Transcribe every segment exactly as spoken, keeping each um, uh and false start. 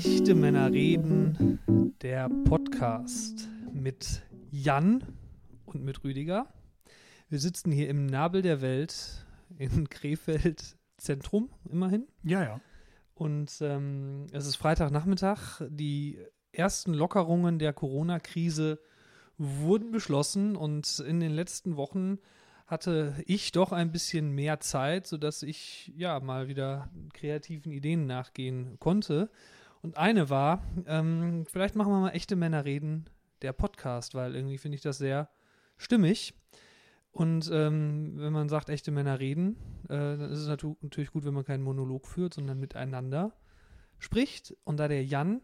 Echte Männer reden, der Podcast mit Jan und mit Rüdiger. Wir sitzen hier im Nabel der Welt in Krefeld Zentrum, immerhin. Ja, ja. Und ähm, es ist Freitagnachmittag. Die ersten Lockerungen der Corona-Krise wurden beschlossen und in den letzten Wochen hatte ich doch ein bisschen mehr Zeit, sodass ich ja mal wieder kreativen Ideen nachgehen konnte. Und eine war, ähm, vielleicht machen wir mal Echte Männer reden, der Podcast, weil irgendwie finde ich das sehr stimmig. Und ähm, wenn man sagt, echte Männer reden, äh, dann ist es natu- natürlich gut, wenn man keinen Monolog führt, sondern miteinander spricht. Und da der Jan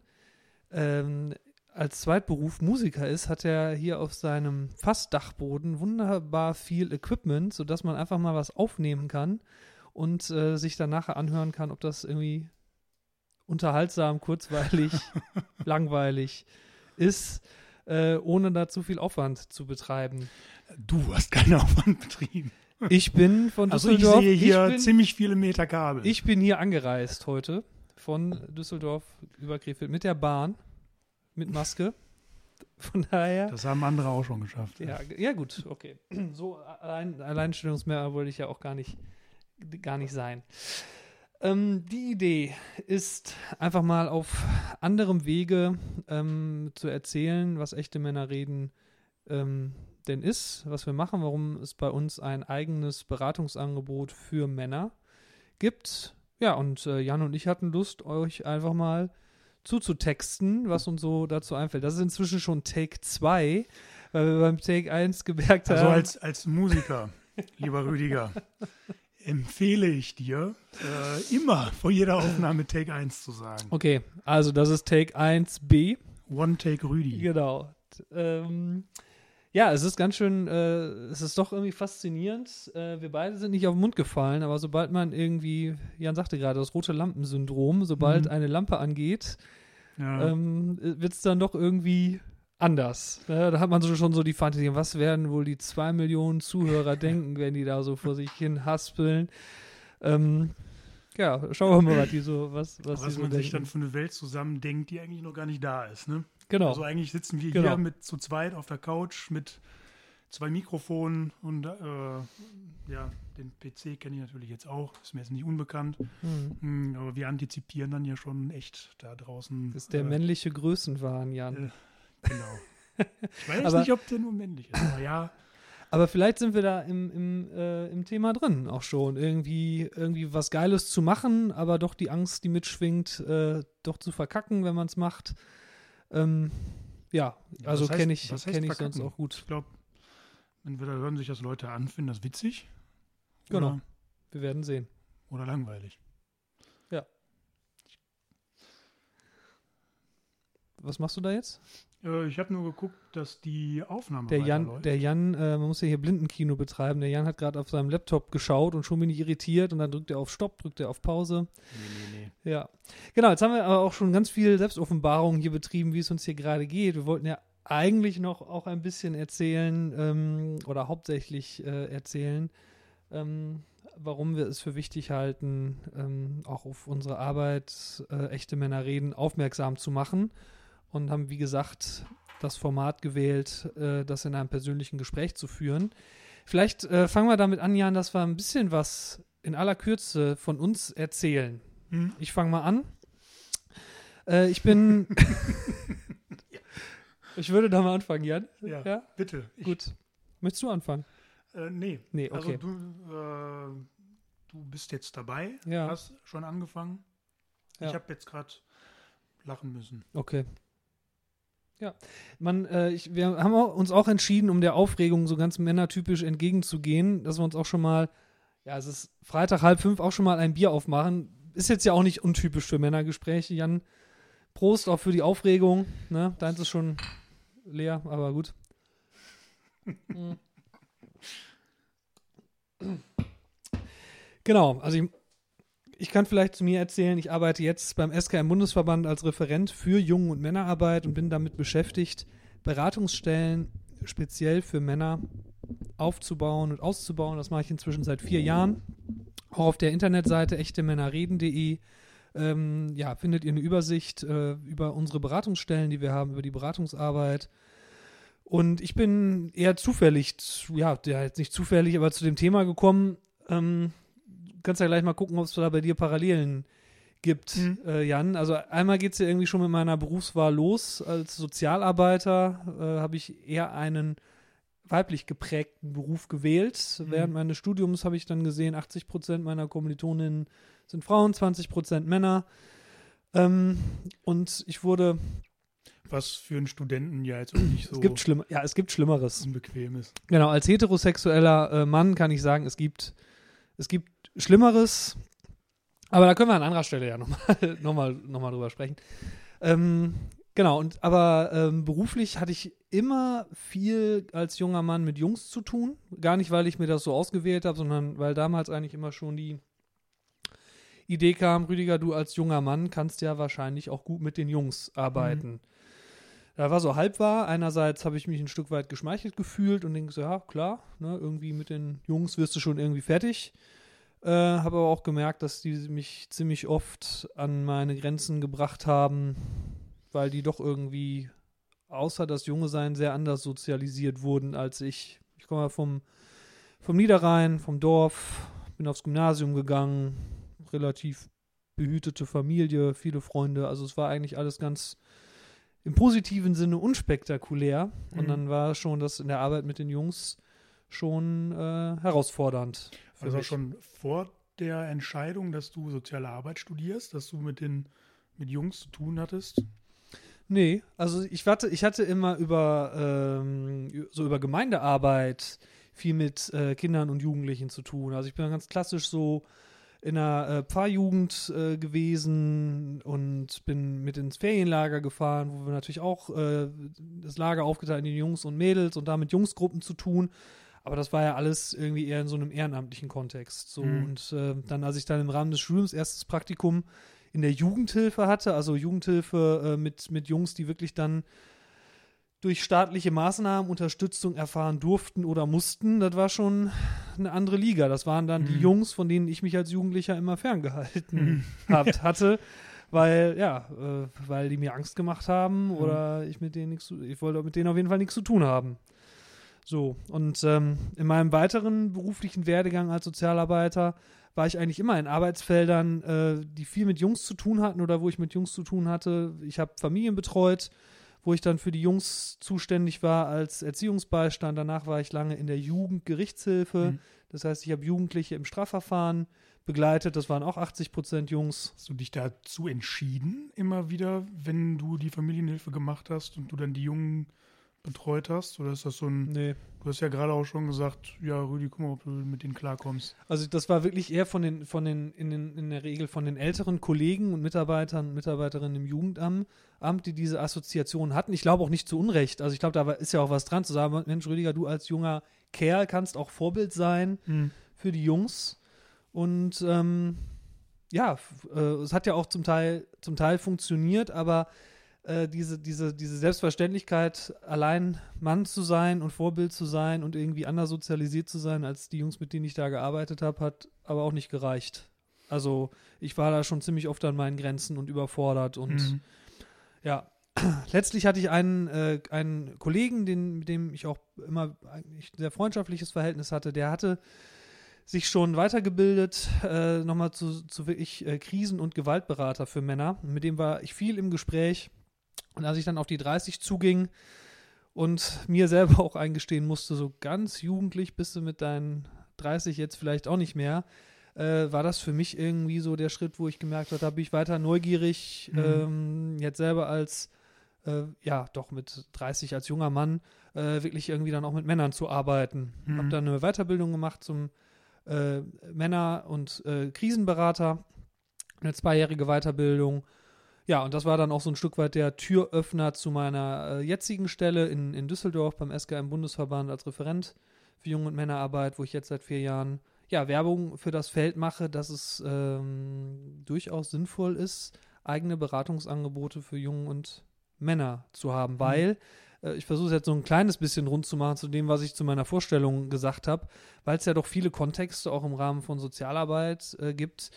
ähm, als Zweitberuf Musiker ist, hat er hier auf seinem Fassdachboden wunderbar viel Equipment, sodass man einfach mal was aufnehmen kann und äh, sich dann nachher anhören kann, ob das irgendwie unterhaltsam, kurzweilig, langweilig ist, äh, ohne da zu viel Aufwand zu betreiben. Du hast keinen Aufwand betrieben. Ich bin von Also Düsseldorf. ich sehe hier ich bin, ziemlich viele Meter Kabel. Ich bin hier angereist heute von Düsseldorf über Krefeld mit der Bahn. Mit Maske. Von daher. Das haben andere auch schon geschafft. Ja, ja gut, okay. So allein, Alleinstellungsmerkmal wollte ich ja auch gar nicht, gar nicht sein. Ähm, die Idee ist einfach mal auf anderem Wege ähm, zu erzählen, was echte Männer reden ähm, denn ist, was wir machen, warum es bei uns ein eigenes Beratungsangebot für Männer gibt. Ja, und äh, Jan und ich hatten Lust, euch einfach mal zuzutexten, was uns so dazu einfällt. Das ist inzwischen schon Take zwei, weil wir beim Take eins gemerkt haben. Also als, als Musiker, lieber Rüdiger, empfehle ich dir, äh, immer vor jeder Aufnahme Take eins zu sagen. Okay, also das ist Take eins b. One Take Rüdi. Genau. Ähm, ja, es ist ganz schön, äh, es ist doch irgendwie faszinierend. Äh, wir beide sind nicht auf den Mund gefallen, aber sobald man irgendwie, Jan sagte gerade, das rote Lampensyndrom, sobald Mhm. eine Lampe angeht, Ja. ähm, wird es dann doch irgendwie anders. Ne? Da hat man so schon so die Fantasie, was werden wohl die zwei Millionen Zuhörer denken, wenn die da so vor sich hin haspeln. Ähm, ja, schauen wir mal, was die so, was, was, was die so man denken. sich dann für eine Welt zusammendenkt, die eigentlich noch gar nicht da ist, ne? Genau. Also eigentlich sitzen wir Genau. hier mit zu zweit auf der Couch mit zwei Mikrofonen und äh, ja, den P C kenne ich natürlich jetzt auch, ist mir jetzt nicht unbekannt, Hm. Hm, aber wir antizipieren dann ja schon echt da draußen. Das ist der äh, männliche Größenwahn, Jan. Äh, genau. Ich weiß Aber- nicht, ob der nur männlich ist, aber ja. Aber vielleicht sind wir da im, im, äh, im Thema drin auch schon. Irgendwie, irgendwie was Geiles zu machen, aber doch die Angst, die mitschwingt, äh, doch zu verkacken, wenn man es macht. Ähm, ja, also Was heißt- kenne ich, was heißt kenn ich verkacken? sonst auch gut. Ich glaube, entweder hören sich das Leute an, finden das witzig Genau. oder, Wir werden sehen. oder langweilig. Was machst du da jetzt? Äh, ich habe nur geguckt, dass die Aufnahme Der Jan, weiterläuft. der Jan, äh, man muss ja hier Blindenkino betreiben. Der Jan hat gerade auf seinem Laptop geschaut und schon bin ich irritiert und dann drückt er auf Stopp, drückt er auf Pause. Nee, nee, nee. Ja, genau, jetzt haben wir aber auch schon ganz viel Selbstoffenbarung hier betrieben, wie es uns hier gerade geht. Wir wollten ja eigentlich noch auch ein bisschen erzählen ähm, oder hauptsächlich äh, erzählen, ähm, warum wir es für wichtig halten, ähm, auch auf unsere Arbeit äh, echte Männer reden, aufmerksam zu machen und haben, wie gesagt, das Format gewählt, äh, das in einem persönlichen Gespräch zu führen. Vielleicht äh, fangen wir damit an, Jan, dass wir ein bisschen was in aller Kürze von uns erzählen. Hm? Ich fange mal an. Äh, ich bin. Ich würde da mal anfangen, Jan. Ja, Ja? bitte. Ich, Gut. Möchtest du anfangen? Äh, nee. Nee, Also okay. du, äh, du bist jetzt dabei, Ja. hast schon angefangen. Ja. Ich habe jetzt gerade lachen müssen. Okay. Ja, man, äh, ich, wir haben auch, uns auch entschieden, um der Aufregung so ganz männertypisch entgegenzugehen, dass wir uns auch schon mal, ja, es ist Freitag halb fünf, auch schon mal ein Bier aufmachen. Ist jetzt ja auch nicht untypisch für Männergespräche, Jan. Prost auch für die Aufregung. Ne? Deins ist schon leer, aber gut. Mhm. Genau, also ich, ich kann vielleicht zu mir erzählen, ich arbeite jetzt beim S K M-Bundesverband als Referent für Jungen- und Männerarbeit und bin damit beschäftigt, Beratungsstellen speziell für Männer aufzubauen und auszubauen. Das mache ich inzwischen seit vier Jahren. Auch auf der Internetseite echte männer reden punkt de ähm, ja, findet ihr eine Übersicht äh, über unsere Beratungsstellen, die wir haben, über die Beratungsarbeit. Und ich bin eher zufällig, ja, ja jetzt nicht zufällig, aber zu dem Thema gekommen. Ähm, kannst ja gleich mal gucken, ob es da bei dir Parallelen gibt, mhm. äh, Jan. Also einmal geht es ja irgendwie schon mit meiner Berufswahl los. Als Sozialarbeiter äh, habe ich eher einen weiblich geprägten Beruf gewählt. Mhm. Während meines Studiums habe ich dann gesehen, achtzig Prozent meiner Kommilitoninnen sind Frauen, zwanzig Prozent Männer. Ähm, und ich wurde... Was für einen Studenten ja jetzt auch nicht so es gibt schlimm, ja, es gibt Schlimmeres. Unbequem ist. Genau, als heterosexueller äh, Mann kann ich sagen, es gibt, es gibt Schlimmeres. Aber da können wir an anderer Stelle ja nochmal noch mal, noch mal drüber sprechen. Ähm, genau, und aber ähm, beruflich hatte ich immer viel als junger Mann mit Jungs zu tun. Gar nicht, weil ich mir das so ausgewählt habe, sondern weil damals eigentlich immer schon die Idee kam, Rüdiger, du als junger Mann kannst ja wahrscheinlich auch gut mit den Jungs arbeiten. Mhm. Da war so halb wahr. Einerseits habe ich mich ein Stück weit geschmeichelt gefühlt und denke so, ja, klar, ne, irgendwie mit den Jungs wirst du schon irgendwie fertig. Äh, habe aber auch gemerkt, dass die mich ziemlich oft an meine Grenzen gebracht haben, weil die doch irgendwie, außer das Junge sein, sehr anders sozialisiert wurden als ich. Ich komme ja vom, vom Niederrhein, vom Dorf, bin aufs Gymnasium gegangen, relativ behütete Familie, viele Freunde. Also es war eigentlich alles ganz im positiven Sinne unspektakulär. Mhm. Und dann war schon das in der Arbeit mit den Jungs schon äh, herausfordernd. Also mich. Schon vor der Entscheidung, dass du soziale Arbeit studierst, dass du mit den mit Jungs zu tun hattest? Nee, also ich hatte, ich hatte immer über ähm, so über Gemeindearbeit viel mit äh, Kindern und Jugendlichen zu tun. Also ich bin ganz klassisch so in einer äh, Pfarrjugend äh, gewesen und bin mit ins Ferienlager gefahren, wo wir natürlich auch äh, das Lager aufgeteilt in Jungs und Mädels und da mit Jungsgruppen zu tun. Aber das war ja alles irgendwie eher in so einem ehrenamtlichen Kontext. So. Mhm. Und äh, dann, als ich dann im Rahmen des Studiums erstes Praktikum in der Jugendhilfe hatte, also Jugendhilfe äh, mit, mit Jungs, die wirklich dann durch staatliche Maßnahmen Unterstützung erfahren durften oder mussten, das war schon eine andere Liga. Das waren dann mhm. die Jungs, von denen ich mich als Jugendlicher immer ferngehalten mhm. hab, hatte, weil, ja, äh, weil die mir Angst gemacht haben mhm. oder ich mit denen nichts, ich wollte mit denen auf jeden Fall nichts zu tun haben. So, und ähm, in meinem weiteren beruflichen Werdegang als Sozialarbeiter war ich eigentlich immer in Arbeitsfeldern, äh, die viel mit Jungs zu tun hatten oder wo ich mit Jungs zu tun hatte. Ich habe Familien betreut, wo ich dann für die Jungs zuständig war als Erziehungsbeistand. Danach war ich lange in der Jugendgerichtshilfe. Mhm. Das heißt, ich habe Jugendliche im Strafverfahren begleitet. Das waren auch achtzig Prozent Jungs. Hast du dich dazu entschieden, immer wieder, wenn du die Familienhilfe gemacht hast und du dann die Jungen betreut hast? Oder ist das so ein... Nee. Du hast ja gerade auch schon gesagt, ja, Rüdi, guck mal, ob du mit denen klarkommst. Also das war wirklich eher von den, von den, in, den, in der Regel von den älteren Kollegen und Mitarbeitern und Mitarbeiterinnen im Jugendamt, die diese Assoziationen hatten. Ich glaube auch nicht zu Unrecht. Also ich glaube, da ist ja auch was dran zu sagen, Mensch, Rüdiger, du als junger Kerl kannst auch Vorbild sein mhm. für die Jungs. Und ähm, ja, äh, es hat ja auch zum Teil, zum Teil funktioniert, aber Äh, diese, diese, diese Selbstverständlichkeit, allein Mann zu sein und Vorbild zu sein und irgendwie anders sozialisiert zu sein als die Jungs, mit denen ich da gearbeitet habe, hat aber auch nicht gereicht. Also ich war da schon ziemlich oft an meinen Grenzen und überfordert und mhm. ja, letztlich hatte ich einen, äh, einen Kollegen, den, mit dem ich auch immer eigentlich ein sehr freundschaftliches Verhältnis hatte, der hatte sich schon weitergebildet, äh, nochmal zu, zu wirklich äh, Krisen- und Gewaltberater für Männer. Mit dem war ich viel im Gespräch. Und als ich dann auf die dreißig zuging und mir selber auch eingestehen musste, so ganz jugendlich bist du mit deinen dreißig jetzt vielleicht auch nicht mehr, äh, war das für mich irgendwie so der Schritt, wo ich gemerkt habe, da bin ich weiter neugierig, mhm. ähm, jetzt selber als, äh, ja, doch mit dreißig als junger Mann, äh, wirklich irgendwie dann auch mit Männern zu arbeiten. Mhm. Habe dann eine Weiterbildung gemacht zum äh, Männer- und äh, Krisenberater, eine zweijährige Weiterbildung. Ja, und das war dann auch so ein Stück weit der Türöffner zu meiner äh, jetzigen Stelle in, in Düsseldorf beim S K M-Bundesverband als Referent für Jung- und Männerarbeit, wo ich jetzt seit vier Jahren ja, Werbung für das Feld mache, dass es ähm, durchaus sinnvoll ist, eigene Beratungsangebote für Jungen und Männer zu haben, mhm. weil, äh, ich versuche es jetzt so ein kleines bisschen rund zu machen zu dem, was ich zu meiner Vorstellung gesagt habe, weil es ja doch viele Kontexte auch im Rahmen von Sozialarbeit äh, gibt,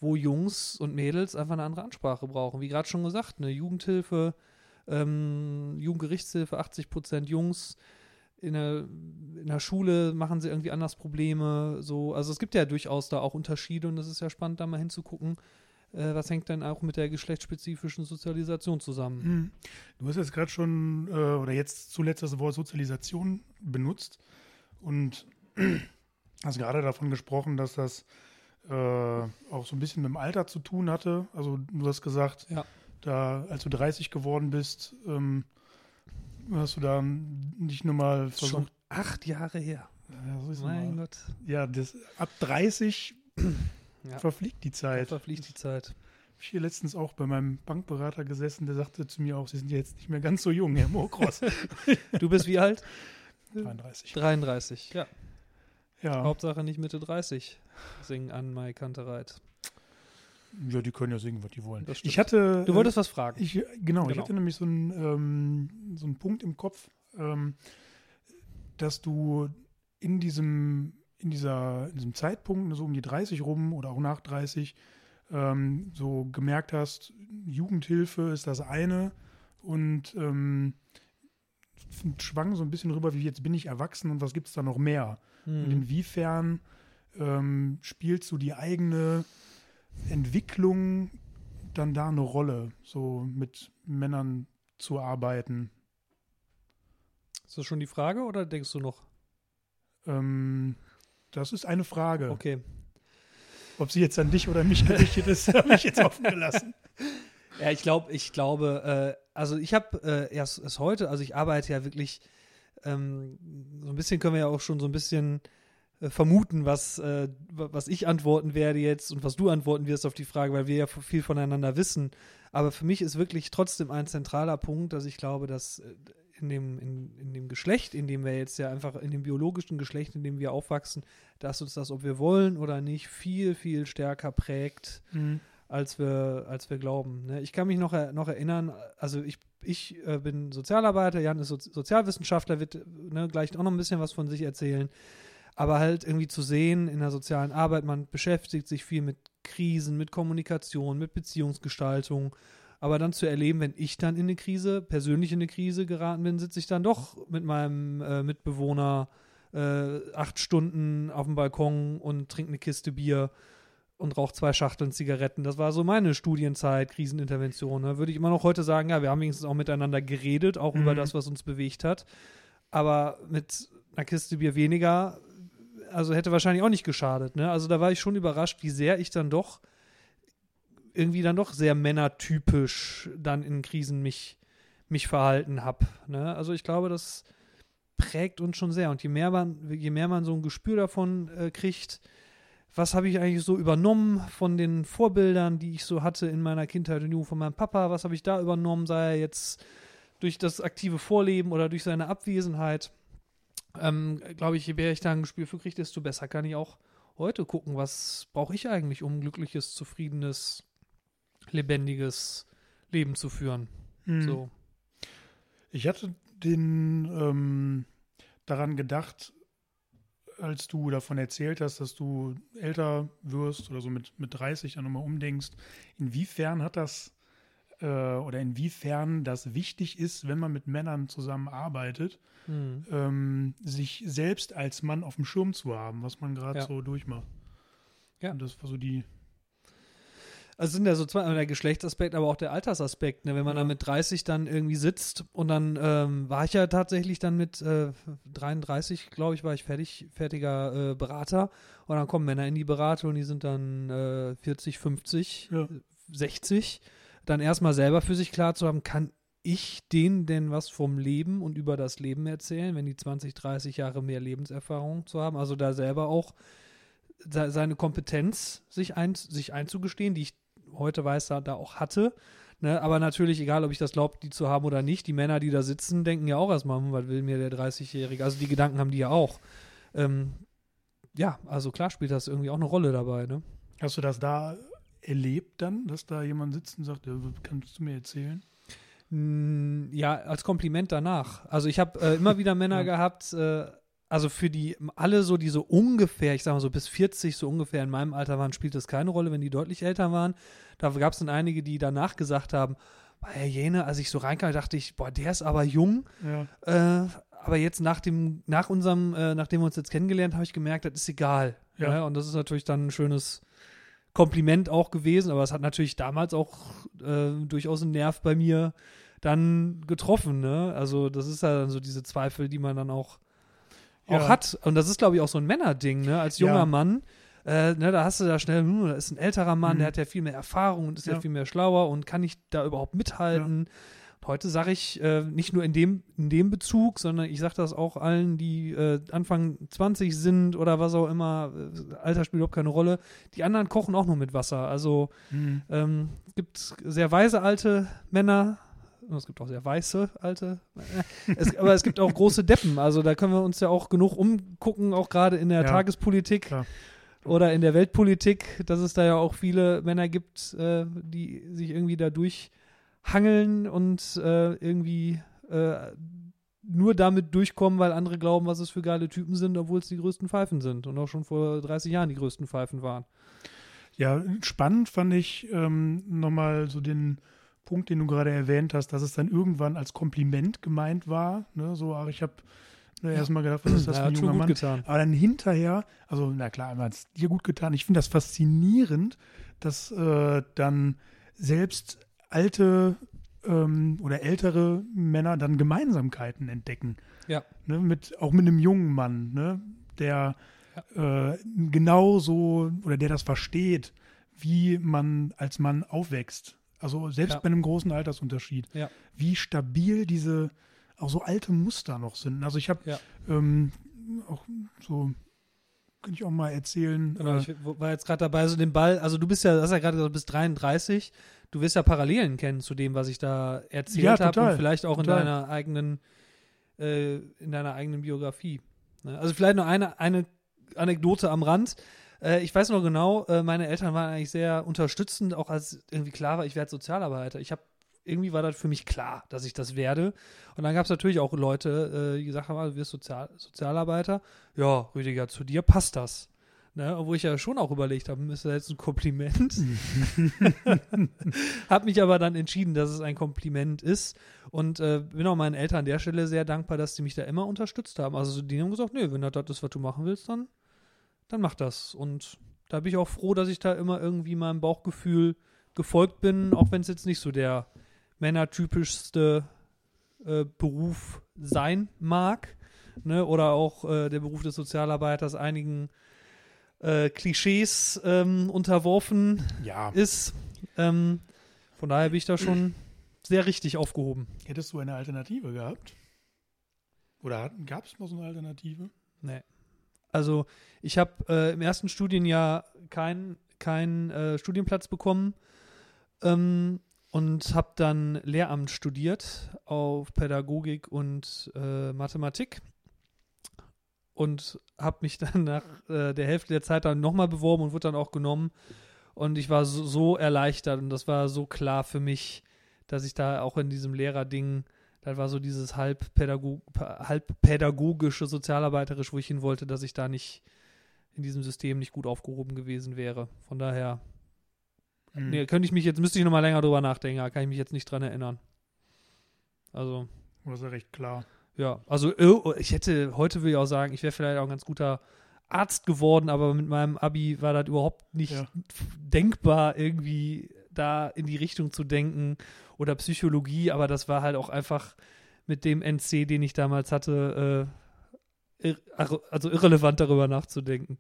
wo Jungs und Mädels einfach eine andere Ansprache brauchen. Wie gerade schon gesagt, eine Jugendhilfe, ähm, Jugendgerichtshilfe, achtzig Prozent Jungs. In der, in der Schule machen sie irgendwie anders Probleme. So. Also es gibt ja durchaus da auch Unterschiede und es ist ja spannend, da mal hinzugucken, äh, was hängt denn auch mit der geschlechtsspezifischen Sozialisation zusammen. Hm. Du hast jetzt gerade schon, äh, oder jetzt zuletzt das Wort Sozialisation benutzt und hast gerade davon gesprochen, dass das äh, auch so ein bisschen mit dem Alter zu tun hatte. Also du hast gesagt, Ja. da, als du dreißig geworden bist, ähm, hast du da nicht nur mal Das ist versucht. schon acht Jahre her. Ja, so ist es Mein mal. Gott. Ja, das, ab dreißig Ja. verfliegt die Da Zeit. verfliegt die Zeit. Ich habe hier letztens auch bei meinem Bankberater gesessen, der sagte zu mir auch, Sie sind ja jetzt nicht mehr ganz so jung, Herr Mokros. Du bist wie alt? dreiunddreißig. dreiunddreißig, ja. Ja. Hauptsache nicht Mitte dreißig. Singen an Mai Kantereit. Ja, die können ja singen, was die wollen. Das stimmt. Ich hatte, Du wolltest was fragen. ich, genau, ich Genau. hatte nämlich so einen, ähm, so einen Punkt im Kopf, ähm, dass du in diesem, in dieser, in diesem Zeitpunkt, so um die dreißig rum oder auch nach dreißig, ähm, so gemerkt hast, Jugendhilfe ist das eine und ähm, schwang so ein bisschen rüber, wie jetzt bin ich erwachsen und was gibt es da noch mehr? Und Hm. inwiefern ähm, spielst du die eigene Entwicklung dann da eine Rolle, so mit Männern zu arbeiten? Ist das schon die Frage oder denkst du noch? Ähm, das ist eine Frage. Okay. Ob sie jetzt an dich oder mich gerichtet ist, habe ich jetzt offen gelassen. Ja, ich glaube, ich glaube, äh, also ich habe äh, erst, erst heute, also ich arbeite ja wirklich, ähm, so ein bisschen können wir ja auch schon so ein bisschen äh, vermuten, was, äh, was ich antworten werde jetzt und was du antworten wirst auf die Frage, weil wir ja viel voneinander wissen. Aber für mich ist wirklich trotzdem ein zentraler Punkt, dass ich glaube, dass äh, in dem, in, in dem Geschlecht, in dem wir jetzt ja einfach, in dem biologischen Geschlecht, in dem wir aufwachsen, dass uns das, ob wir wollen oder nicht, viel, viel stärker prägt, Mhm. als wir, als wir glauben. Ne? Ich kann mich noch, er, noch erinnern, also ich, ich äh, bin Sozialarbeiter, Jan ist so Sozialwissenschaftler, wird ne, gleich auch noch ein bisschen was von sich erzählen. Aber halt irgendwie zu sehen in der sozialen Arbeit, man beschäftigt sich viel mit Krisen, mit Kommunikation, mit Beziehungsgestaltung. Aber dann zu erleben, wenn ich dann in eine Krise, persönlich in eine Krise geraten bin, sitze ich dann doch mit meinem äh, Mitbewohner äh, acht Stunden auf dem Balkon und trinke eine Kiste Bier und rauche zwei Schachteln Zigaretten. Das war so meine Studienzeit, Krisenintervention. Ne? Würde ich immer noch heute sagen, ja, wir haben wenigstens auch miteinander geredet, auch Mhm. über das, was uns bewegt hat. Aber mit einer Kiste Bier weniger, also hätte wahrscheinlich auch nicht geschadet. Ne? Also da war ich schon überrascht, wie sehr ich dann doch irgendwie dann doch sehr männertypisch dann in Krisen mich, mich verhalten habe. Ne? Also ich glaube, das prägt uns schon sehr. Und je mehr man, je mehr man so ein Gespür davon äh, kriegt, was habe ich eigentlich so übernommen von den Vorbildern, die ich so hatte in meiner Kindheit und Jugend von meinem Papa, was habe ich da übernommen, sei er jetzt durch das aktive Vorleben oder durch seine Abwesenheit, ähm, glaube ich, je mehr ich da ein Gespür für kriege, desto besser kann ich auch heute gucken, was brauche ich eigentlich, um ein glückliches, zufriedenes, lebendiges Leben zu führen. Mhm. So. Ich hatte den ähm, daran gedacht, als du davon erzählt hast, dass du älter wirst oder so mit, mit dreißig dann nochmal umdenkst, inwiefern hat das äh, oder inwiefern das wichtig ist, wenn man mit Männern zusammenarbeitet, Hm. ähm, sich selbst als Mann auf dem Schirm zu haben, was man gerade Ja. so durchmacht. Ja. Und das war so die. Also sind ja so zwei, der Geschlechtsaspekt, aber auch der Altersaspekt, ne? Wenn man Ja. dann mit dreißig dann irgendwie sitzt und dann ähm, war ich ja tatsächlich dann mit äh, dreiunddreißig, glaube ich, war ich fertig, fertiger äh, Berater und dann kommen Männer in die Beratung und die sind dann äh, vierzig, fünfzig, Ja. sechzig, dann erstmal selber für sich klar zu haben, kann ich denen denn was vom Leben und über das Leben erzählen, wenn die zwanzig, dreißig Jahre mehr Lebenserfahrung zu haben, also da selber auch se- seine Kompetenz sich, ein, sich einzugestehen, die ich heute weiß, da, da auch hatte. Ne? Aber natürlich, egal, ob ich das glaube, die zu haben oder nicht, die Männer, die da sitzen, denken ja auch erstmal, hm, was will mir der dreißigjährige? Also die Gedanken haben die ja auch. Ähm, ja, also klar spielt das irgendwie auch eine Rolle dabei. Ne? Hast du das da erlebt dann, dass da jemand sitzt und sagt, ja, kannst du mir erzählen? Mm, Ja, als Kompliment danach. Also ich habe äh, immer wieder Männer Ja. gehabt, äh, also für die alle so, die so ungefähr, ich sag mal so bis vierzig, so ungefähr in meinem Alter waren, spielt das keine Rolle, wenn die deutlich älter waren. Da gab es dann einige, die danach gesagt haben, Herr Jene, als ich so reinkam, dachte ich, boah, der ist aber jung. Ja. Äh, aber jetzt nach dem, nach unserem, äh, nachdem wir uns jetzt kennengelernt, habe ich gemerkt, das ist egal. Ja. Ja, und das ist natürlich dann ein schönes Kompliment auch gewesen, aber es hat natürlich damals auch äh, durchaus einen Nerv bei mir dann getroffen, ne? Also das ist ja dann so diese Zweifel, die man dann auch, Ja. auch hat. Und das ist, glaube ich, auch so ein Männerding, ne? Als junger Ja. Mann, äh, ne, da hast du da schnell, hm, da ist ein älterer Mann, Mhm. der hat ja viel mehr Erfahrung und ist ja, Ja. viel mehr schlauer und kann ich da überhaupt mithalten? Und heute sage ich, äh, nicht nur in dem, in dem Bezug, sondern ich sage das auch allen, die äh, Anfang zwanzig sind oder was auch immer, äh, Alter spielt überhaupt keine Rolle. Die anderen kochen auch nur mit Wasser. Also Mhm. ähm, es gibt sehr weise alte Männer, und es gibt auch sehr weiße alte Männer. Es, aber es gibt auch große Deppen. Also da können wir uns ja auch genug umgucken, auch gerade in der Ja, Tagespolitik klar. oder in der Weltpolitik, dass es da ja auch viele Männer gibt, äh, die sich irgendwie da durchhangeln und äh, irgendwie äh, nur damit durchkommen, weil andere glauben, was es für geile Typen sind, obwohl es die größten Pfeifen sind und auch schon vor dreißig Jahren die größten Pfeifen waren. Ja, spannend fand ich ähm, nochmal so den Punkt, den du gerade erwähnt hast, dass es dann irgendwann als Kompliment gemeint war. Ne? So, ach, ich habe ne, erstmal gedacht, was ist das Ja, für ein hat junger schon gut Mann? getan. Aber dann hinterher, also na klar, einmal hat es dir gut getan. Ich finde das faszinierend, dass äh, dann selbst alte ähm, oder ältere Männer dann Gemeinsamkeiten entdecken. Ja. Ne? Mit, auch mit einem jungen Mann, ne? Der äh, genauso oder der das versteht, wie man als Mann aufwächst. Also selbst Ja. bei einem großen Altersunterschied. Ja. Wie stabil diese auch so alte Muster noch sind. Also ich habe Ja. ähm, auch so, kann ich auch mal erzählen. Genau, äh, ich war jetzt gerade dabei, so den Ball, also du bist ja, hast ja gerade gesagt, du bist dreiunddreißig, du wirst ja Parallelen kennen zu dem, was ich da erzählt Ja, habe total, und vielleicht auch total. in deiner eigenen, äh, in deiner eigenen Biografie. Ne? Also vielleicht noch eine, eine Anekdote am Rand. Äh, ich weiß noch genau, äh, meine Eltern waren eigentlich sehr unterstützend, auch als irgendwie klar war, ich werde Sozialarbeiter. Ich habe irgendwie war das für mich klar, dass ich das werde. Und dann gab es natürlich auch Leute, äh, die gesagt haben, ah, du wirst Sozial Sozialarbeiter. Ja, Rüdiger, zu dir passt das. Ne? Obwohl ich ja schon auch überlegt habe, ist das jetzt ein Kompliment? Hab mich aber dann entschieden, dass es ein Kompliment ist. Und äh, bin auch meinen Eltern an der Stelle sehr dankbar, dass sie mich da immer unterstützt haben. Also die haben gesagt, nee, wenn das das ist, was du machen willst, dann, dann mach das. Und da bin ich auch froh, dass ich da immer irgendwie meinem Bauchgefühl gefolgt bin, auch wenn es jetzt nicht so der männertypischste äh, Beruf sein mag, ne? Oder auch äh, der Beruf des Sozialarbeiters einigen äh, Klischees ähm, unterworfen ja, ist. Ähm, von daher bin ich da schon sehr richtig aufgehoben. hättest du eine Alternative gehabt? Oder gab es mal so eine Alternative? Nee. Also ich habe äh, im ersten Studienjahr keinen kein, äh, Studienplatz bekommen, ähm, und habe dann Lehramt studiert auf Pädagogik und äh, Mathematik und habe mich dann nach äh, der Hälfte der Zeit dann nochmal beworben und wurde dann auch genommen und ich war so, so erleichtert und das war so klar für mich, dass ich da auch in diesem Lehrerding, das war so dieses halb, Pädagog, halb pädagogische, sozialarbeiterisch, wo ich hin wollte, dass ich da nicht in diesem System nicht gut aufgehoben gewesen wäre. Von daher Mhm. Nee, könnte ich mich jetzt, müsste ich nochmal länger drüber nachdenken, da kann ich mich jetzt nicht dran erinnern. Also, Das ist ja recht klar. ja, also oh, ich hätte, heute will ich auch sagen, ich wäre vielleicht auch ein ganz guter Arzt geworden, aber mit meinem Abi war das überhaupt nicht Ja. denkbar, irgendwie da in die Richtung zu denken oder Psychologie, aber das war halt auch einfach mit dem N C, den ich damals hatte, äh, ir- also irrelevant darüber nachzudenken.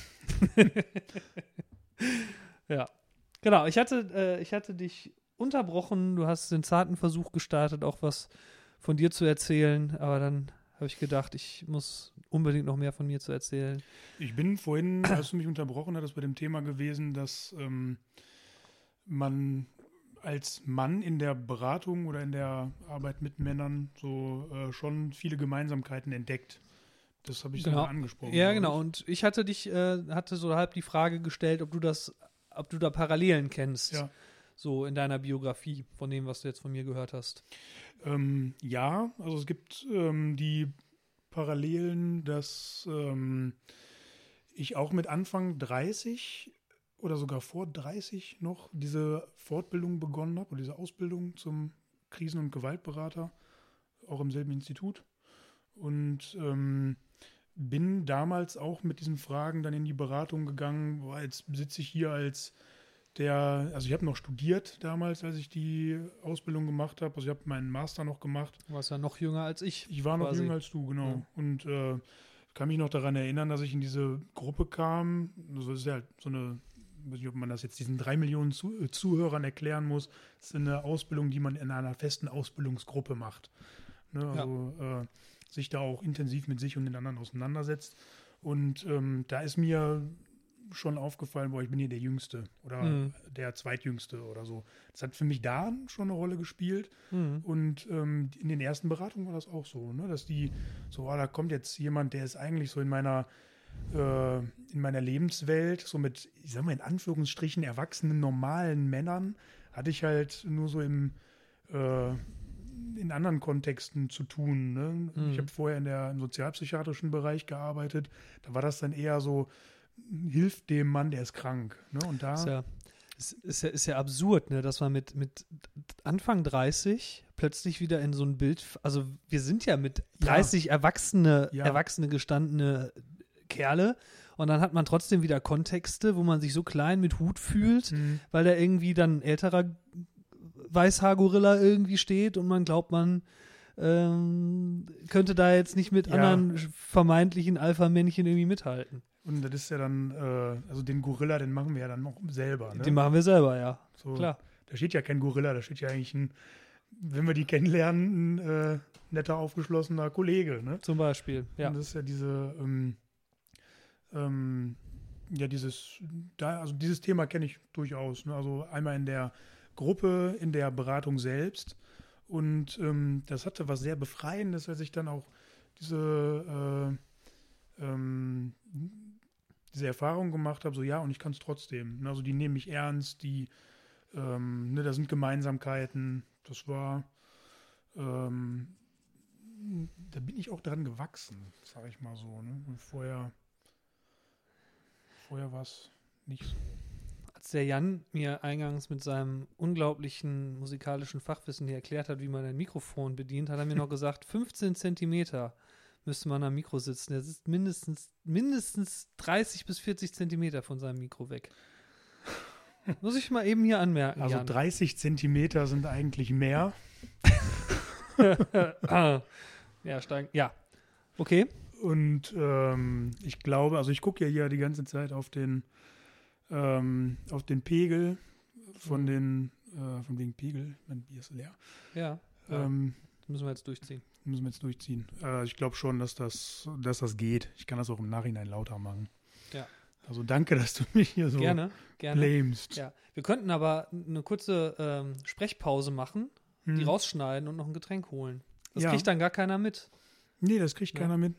Ja. Genau, ich hatte, äh, ich hatte dich unterbrochen, du hast den zarten Versuch gestartet, auch was von dir zu erzählen, aber dann habe ich gedacht, ich muss unbedingt noch mehr von mir zu erzählen. Ich bin vorhin, als du mich unterbrochen hattest, bei dem Thema gewesen, dass ähm, man als Mann in der Beratung oder in der Arbeit mit Männern so äh, schon viele Gemeinsamkeiten entdeckt. Das habe ich Genau. sogar angesprochen. Ja, glaub genau. ich. Und ich hatte dich, äh, hatte so halb die Frage gestellt, ob du das, ob du da Parallelen kennst, Ja. so in deiner Biografie, von dem, was du jetzt von mir gehört hast. Ähm, ja, also es gibt ähm, die Parallelen, dass ähm, ich auch mit Anfang dreißig oder sogar vor dreißig noch diese Fortbildung begonnen habe oder diese Ausbildung zum Krisen- und Gewaltberater, auch im selben Institut. Und ähm, bin damals auch mit diesen Fragen dann in die Beratung gegangen. Boah, jetzt sitze ich hier als der, also ich habe noch studiert damals, als ich die Ausbildung gemacht habe. Also ich habe meinen Master noch gemacht. Du warst ja noch jünger als ich. Ich war noch quasi. jünger als du, genau. Ja. Und äh, kann mich noch daran erinnern, dass ich in diese Gruppe kam. Also das ist ja so eine, ich weiß nicht, ob man das jetzt diesen drei Millionen Zu- äh, Zuhörern erklären muss. Das ist eine Ausbildung, die man in einer festen Ausbildungsgruppe macht. Ne? Also ja. äh, sich da auch intensiv mit sich und den anderen auseinandersetzt. Und ähm, da ist mir schon aufgefallen, boah, ich bin hier der Jüngste oder Mhm. der Zweitjüngste oder so. Das hat für mich da schon eine Rolle gespielt. Mhm. Und ähm, in den ersten Beratungen war das auch so, ne? Dass die so, ah, da kommt jetzt jemand, der ist eigentlich so in meiner äh, in meiner Lebenswelt, so mit, ich sag mal in Anführungsstrichen, erwachsenen, normalen Männern, hatte ich halt nur so im äh, in anderen Kontexten zu tun. Ne? Mhm. Ich habe vorher in der, im sozialpsychiatrischen Bereich gearbeitet. Da war das dann eher so, hilft dem Mann, der ist krank. Ne? Und da Ist ja, ist, ist ja, ist ja absurd, ne, dass man mit, mit Anfang dreißig plötzlich wieder in so ein Bild, also wir sind ja mit dreißig erwachsene, Ja. erwachsene gestandene Kerle und dann hat man trotzdem wieder Kontexte, wo man sich so klein mit Hut fühlt, Mhm. weil da irgendwie dann ein älterer Weißhaar-Gorilla irgendwie steht und man glaubt, man ähm, könnte da jetzt nicht mit Ja. anderen vermeintlichen Alpha-Männchen irgendwie mithalten. Und das ist ja dann, äh, also den Gorilla, den machen wir ja dann noch selber. Ne? Den machen wir selber, ja. so, Klar. Da steht ja kein Gorilla, da steht ja eigentlich ein, wenn wir die kennenlernen, ein äh, netter, aufgeschlossener Kollege. Ne? Zum Beispiel, ja. Und das ist ja diese, ähm, ähm, ja, dieses, da, also dieses Thema kenne ich durchaus. Ne? Also einmal in der Gruppe, in der Beratung selbst. Und ähm, das hatte was sehr Befreiendes, als ich dann auch diese, äh, ähm, diese Erfahrung gemacht habe, so ja, und ich kann es trotzdem. Ne? Also die nehmen mich ernst, die, ähm, ne, da sind Gemeinsamkeiten. Das war, ähm, da bin ich auch dran gewachsen, sage ich mal so. Ne? Und vorher, vorher war es nicht so. Als der Jan mir eingangs mit seinem unglaublichen musikalischen Fachwissen hier erklärt hat, wie man ein Mikrofon bedient, hat er mir noch gesagt, fünfzehn Zentimeter müsste man am Mikro sitzen. Er sitzt mindestens, mindestens dreißig bis vierzig Zentimeter von seinem Mikro weg. Muss ich mal eben hier anmerken, Also Jan. dreißig Zentimeter sind eigentlich mehr. ah. Ja, steigen. Ja. Okay. Und ähm, ich glaube, also ich gucke ja hier die ganze Zeit auf den ähm, auf den Pegel von Mhm. den äh, von wegen Pegel, mein Bier ist leer. Ja. ja. Ähm, Das müssen wir jetzt durchziehen. müssen wir jetzt durchziehen. Äh, ich glaube schon, dass das, dass das geht. Ich kann das auch im Nachhinein lauter machen. Ja. Also danke, dass du mich hier so Gerne, gerne. blamest. Ja. Wir könnten aber eine kurze ähm, Sprechpause machen, die Hm. rausschneiden und noch ein Getränk holen. Das Ja. kriegt dann gar keiner mit. Nee, das kriegt Ja. keiner mit.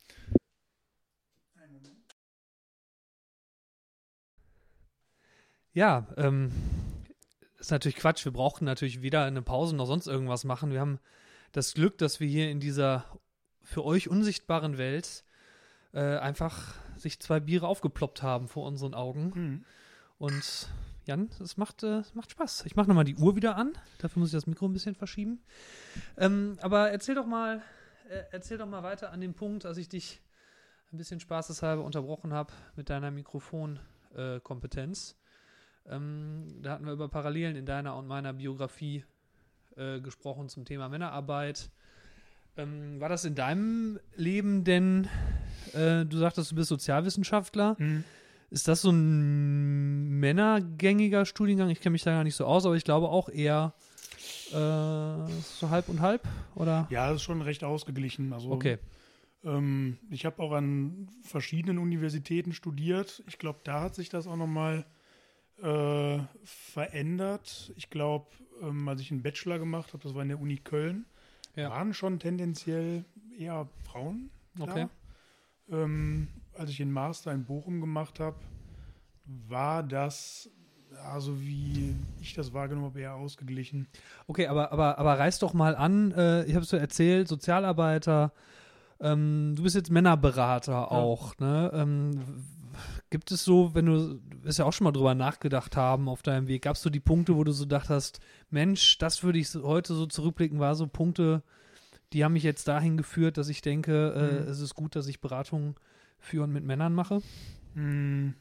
Ja, ähm, ist natürlich Quatsch. Wir brauchen natürlich weder eine Pause noch sonst irgendwas machen. Wir haben das Glück, dass wir hier in dieser für euch unsichtbaren Welt äh, einfach sich zwei Biere aufgeploppt haben vor unseren Augen. Hm. Und Jan, es macht, äh, es macht Spaß. Ich mache nochmal die Uhr wieder an. Dafür muss ich das Mikro ein bisschen verschieben. Ähm, aber erzähl doch mal, äh, erzähl doch mal weiter an dem Punkt, als ich dich ein bisschen spaßeshalber unterbrochen habe mit deiner Mikrofonkompetenz. Ähm, da hatten wir über Parallelen in deiner und meiner Biografie äh, gesprochen zum Thema Männerarbeit. Ähm, war das in deinem Leben denn, äh, du sagtest, du bist Sozialwissenschaftler, Hm. ist das so ein männergängiger Studiengang? Ich kenne mich da gar nicht so aus, aber ich glaube auch eher äh, so halb und halb, oder? Ja, das ist schon recht ausgeglichen. Also, Okay. ähm, ich habe auch an verschiedenen Universitäten studiert. Ich glaube, da hat sich das auch nochmal äh, verändert. Ich glaube, ähm, als ich einen Bachelor gemacht habe, das war in der Uni Köln, Ja. waren schon tendenziell eher Frauen da. Okay. Ähm, als ich den Master in Bochum gemacht habe, war das, also wie ich das wahrgenommen habe, eher ausgeglichen. Okay, aber, aber, aber reiß doch mal an, äh, ich habe es ja erzählt, Sozialarbeiter, Ähm, du bist jetzt Männerberater Ja. auch, ne? Ähm, gibt es so, wenn du, du wirst ja auch schon mal drüber nachgedacht haben auf deinem Weg, gab es so die Punkte, wo du so dachtest, Mensch, das würde ich so, heute so zurückblicken, war so Punkte, die haben mich jetzt dahin geführt, dass ich denke, äh, Mhm. es ist gut, dass ich Beratungen für und mit Männern mache? Mm.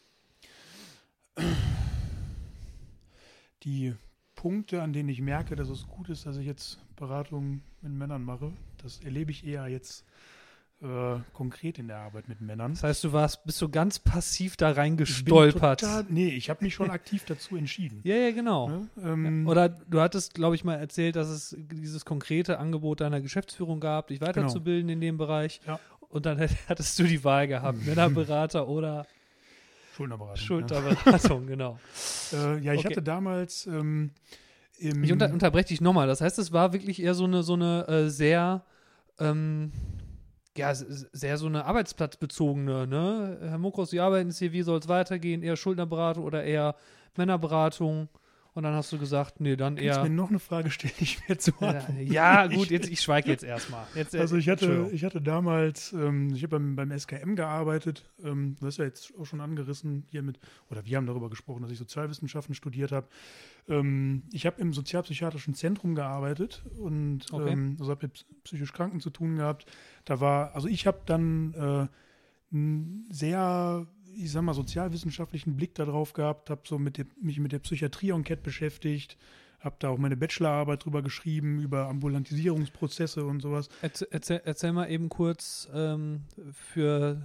Die Punkte, an denen ich merke, dass es gut ist, dass ich jetzt Beratungen mit Männern mache, das erlebe ich eher jetzt äh, konkret in der Arbeit mit Männern. Das heißt, du warst, bist so ganz passiv da Ich bin reingestolpert. total, nee, ich habe mich schon aktiv dazu entschieden. Ja, ja, genau. Ne? Ähm, Oder du hattest, glaube ich, mal erzählt, dass es dieses konkrete Angebot deiner Geschäftsführung gab, dich weiterzubilden in dem Bereich. Ja. Und dann hätt- hattest du die Wahl gehabt, Männerberater oder Schulterberatung. Schulterberatung, genau. Ja, äh, ja ich Okay. hatte damals ähm, im Ich unter, unterbreche dich nochmal. Das heißt, es war wirklich eher so eine, so eine äh, sehr, ähm, ja, s- sehr so eine arbeitsplatzbezogene, ne? Herr Mokros, Sie arbeiten jetzt hier, wie soll es weitergehen? Eher Schuldnerberatung oder eher Männerberatung? Und dann hast du gesagt, nee, dann kannst eher. mir noch eine Frage stellen, ich werde zu Ja, antworten. ja, gut, jetzt, ich schweige jetzt erstmal. Jetzt, äh, Also ich hatte, Entschuldigung. ich hatte damals, ähm, ich habe beim, beim S K M gearbeitet, ähm, du hast ja jetzt auch schon angerissen hier mit, oder wir haben darüber gesprochen, dass ich Sozialwissenschaften studiert habe. Ähm, ich habe im sozialpsychiatrischen Zentrum gearbeitet und Okay. ähm, also habe mit psychisch Kranken zu tun gehabt. Da war, also ich habe dann äh, einen sehr, ich sag mal, sozialwissenschaftlichen Blick darauf gehabt, habe so mit der, mich mit der Psychiatrie-Enquete beschäftigt, habe da auch meine Bachelorarbeit drüber geschrieben, über Ambulantisierungsprozesse und sowas. Erzähl, erzähl, erzähl mal eben kurz ähm, für,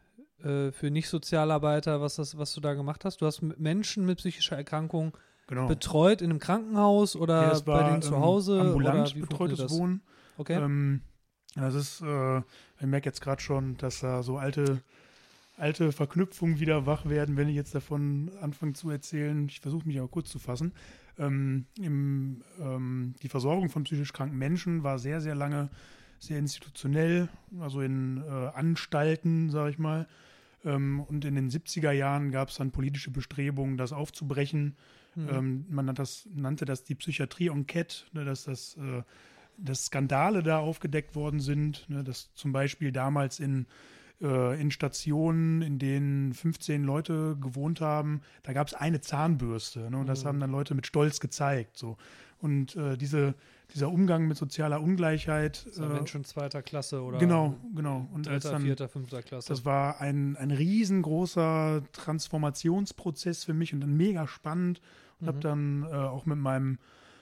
äh, für Nicht-Sozialarbeiter, was, das, was du da gemacht hast. Du hast m- Menschen mit psychischer Erkrankung Genau. betreut in einem Krankenhaus oder Ja, das bei war, denen zu ähm, Hause? ambulant oder wie betreutes funktioniert das? Wohnen. Okay. Ähm, das ist, äh, ich merke jetzt gerade schon, dass da so alte, alte Verknüpfungen wieder wach werden, wenn ich jetzt davon anfange zu erzählen. Ich versuche mich aber kurz zu fassen. Ähm, im, ähm, die Versorgung von psychisch kranken Menschen war sehr, sehr lange sehr institutionell, also in äh, Anstalten, sage ich mal. Ähm, und in den siebziger Jahren gab es dann politische Bestrebungen, das aufzubrechen. Mhm. Ähm, man nannte das, nannte das die Psychiatrie-Enquete, ne, dass das äh, dass Skandale da aufgedeckt worden sind, ne, dass zum Beispiel damals in, äh, in Stationen, in denen fünfzehn Leute gewohnt haben, da gab es eine Zahnbürste, ne, und das Mhm. haben dann Leute mit Stolz gezeigt. So. Und äh, diese, dieser Umgang mit sozialer Ungleichheit. Das war äh, Menschen zweiter Klasse oder genau, genau. Und als dritter, dann, vierter, fünfter Klasse. das war ein, ein riesengroßer Transformationsprozess für mich und dann mega spannend. Und Mhm. habe dann äh, auch mit meinem,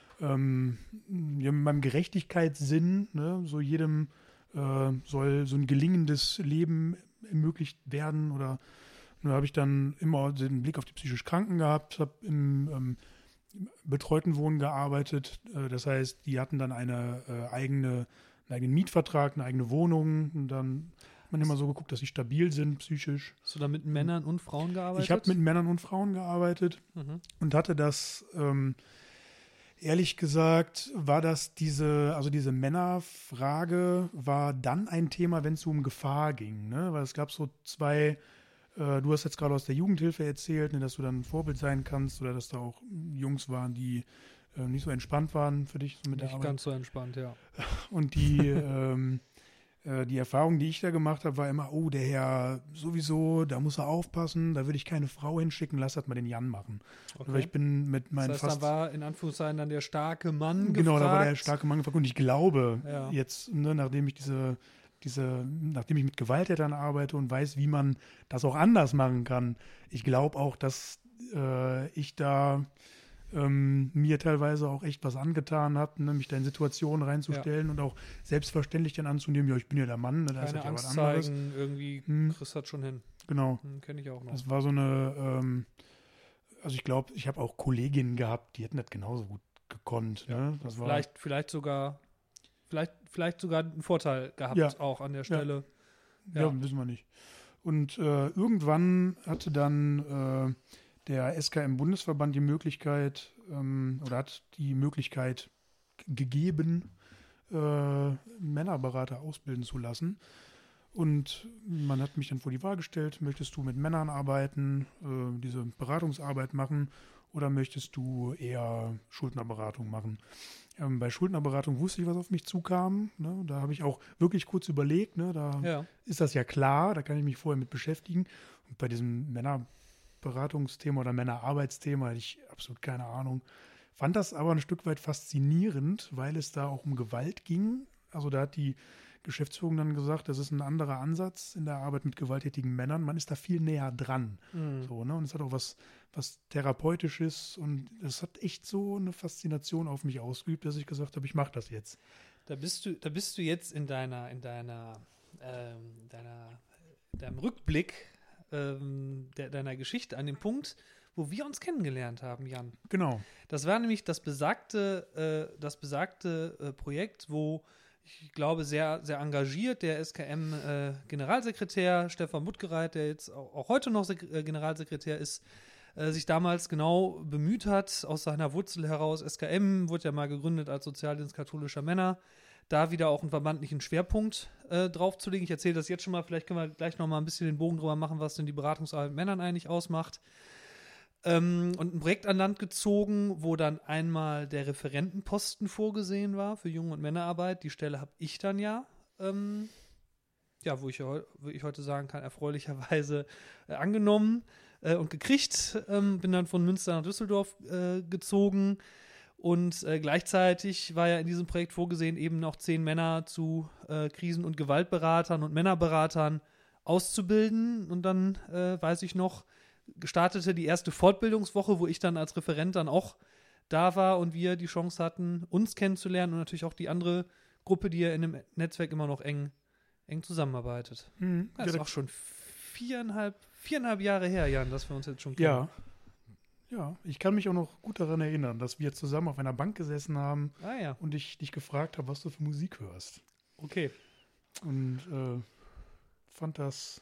ähm, ja, mit meinem Gerechtigkeitssinn, ne, so jedem äh, soll so ein gelingendes Leben ermöglicht werden. Oder da habe ich dann immer den Blick auf die psychisch Kranken gehabt, habe im ähm, betreuten Wohnen gearbeitet. Äh, das heißt, die hatten dann eine äh, eigene, einen eigenen Mietvertrag, eine eigene Wohnung. Und dann hat man immer so geguckt, dass sie stabil sind psychisch. Hast du da mit Männern und Frauen gearbeitet? Ich habe mit Männern und Frauen gearbeitet Mhm. und hatte das, ähm, ehrlich gesagt, war das diese, also diese Männerfrage war dann ein Thema, wenn es so um Gefahr ging, ne? Weil es gab so zwei, äh, du hast jetzt gerade aus der Jugendhilfe erzählt, ne, dass du dann ein Vorbild sein kannst oder dass da auch Jungs waren, die äh, nicht so entspannt waren für dich so mit der Nicht Arbeit. ganz so entspannt, ja. Und die, ähm, äh, die Erfahrung, die ich da gemacht habe, war immer, oh, der Herr sowieso, da muss er aufpassen, da würde ich keine Frau hinschicken, lass das mal den Jan machen. Weil ich bin mit meinen Das heißt, fast... da war in Anführungszeichen dann der starke Mann Genau, da war der gefragt. starke Mann gefragt. Und ich glaube, Ja. jetzt, ne, nachdem ich diese, diese, nachdem ich mit Gewalttätern arbeite und weiß, wie man das auch anders machen kann, ich glaube auch, dass äh, ich da ähm, mir teilweise auch echt was angetan habe, ne, mich da in Situationen reinzustellen und auch selbstverständlich dann anzunehmen, ja, ich bin ja der Mann, ne, da ist Keine ja was Angst anderes. zeigen, irgendwie Hm. kriegst das schon hin. Genau. Hm, Kenne ich auch noch. Das war so eine, ähm, also ich glaube, ich habe auch Kolleginnen gehabt, die hätten das genauso gut gekonnt. Ja, Ne? Das war, vielleicht, vielleicht sogar, vielleicht, vielleicht sogar einen Vorteil gehabt Ja. auch an der Stelle. Ja, Ja. wissen wir nicht. Und äh, irgendwann hatte dann äh, der S K M-Bundesverband die Möglichkeit ähm, oder hat die Möglichkeit g- gegeben, äh, Männerberater ausbilden zu lassen. Und man hat mich dann vor die Wahl gestellt, möchtest du mit Männern arbeiten, äh, diese Beratungsarbeit machen? oder möchtest du eher Schuldnerberatung machen? Ähm, bei Schuldnerberatung wusste ich, was auf mich zukam. Ne? Da habe ich auch wirklich kurz überlegt. Ne? Da Ja. ist das ja klar, da kann ich mich vorher mit beschäftigen. Und bei diesem Männerberatungsthema oder Männerarbeitsthema hatte ich absolut keine Ahnung. Fand das aber ein Stück weit faszinierend, weil es da auch um Gewalt ging. Also da hat die Geschäftsführung dann gesagt, das ist ein anderer Ansatz in der Arbeit mit gewalttätigen Männern. Man ist da viel näher dran. Mhm. So, ne? Und es hat auch was, was Therapeutisches und es hat echt so eine Faszination auf mich ausgeübt, dass ich gesagt habe, ich mache das jetzt. Da bist du, da bist du jetzt in deiner, in deiner, ähm, deiner, deinem Rückblick ähm, der, deiner Geschichte an dem Punkt, wo wir uns kennengelernt haben, Jan. Genau. Das war nämlich das besagte, äh, das besagte äh, Projekt, wo ich glaube, sehr, sehr engagiert der S K M-Generalsekretär äh, Stefan Buttgereit, der jetzt auch, auch heute noch Sek- äh, Generalsekretär ist, äh, sich damals genau bemüht hat, aus seiner Wurzel heraus. S K M wurde ja mal gegründet als Sozialdienst katholischer Männer, da wieder auch einen verbandlichen Schwerpunkt äh, drauf zu legen. Ich erzähle das jetzt schon mal, vielleicht können wir gleich noch mal ein bisschen den Bogen drüber machen, was denn die Beratungsarbeit mit Männern eigentlich ausmacht. Ähm, und ein Projekt an Land gezogen, wo dann einmal der Referentenposten vorgesehen war für Jungen- und Männerarbeit. Die Stelle habe ich dann ja, ähm, ja, wo ich, wo ich heute sagen kann, erfreulicherweise äh, angenommen äh, und gekriegt. Ähm, bin dann von Münster nach Düsseldorf äh, gezogen und äh, gleichzeitig war ja in diesem Projekt vorgesehen, eben noch zehn Männer zu äh, Krisen- und Gewaltberatern und Männerberatern auszubilden. Und dann äh, weiß ich noch, gestartete die erste Fortbildungswoche, wo ich dann als Referent dann auch da war und wir die Chance hatten, uns kennenzulernen und natürlich auch die andere Gruppe, die ja in dem Netzwerk immer noch eng, eng zusammenarbeitet. Mhm. Das Ja, ist auch schon viereinhalb, viereinhalb Jahre her, Jan, dass wir uns jetzt schon kennen. Ja. Ja, ich kann mich auch noch gut daran erinnern, dass wir zusammen auf einer Bank gesessen haben Ah ja, und ich dich gefragt habe, was du für Musik hörst. okay. Und äh, fand das,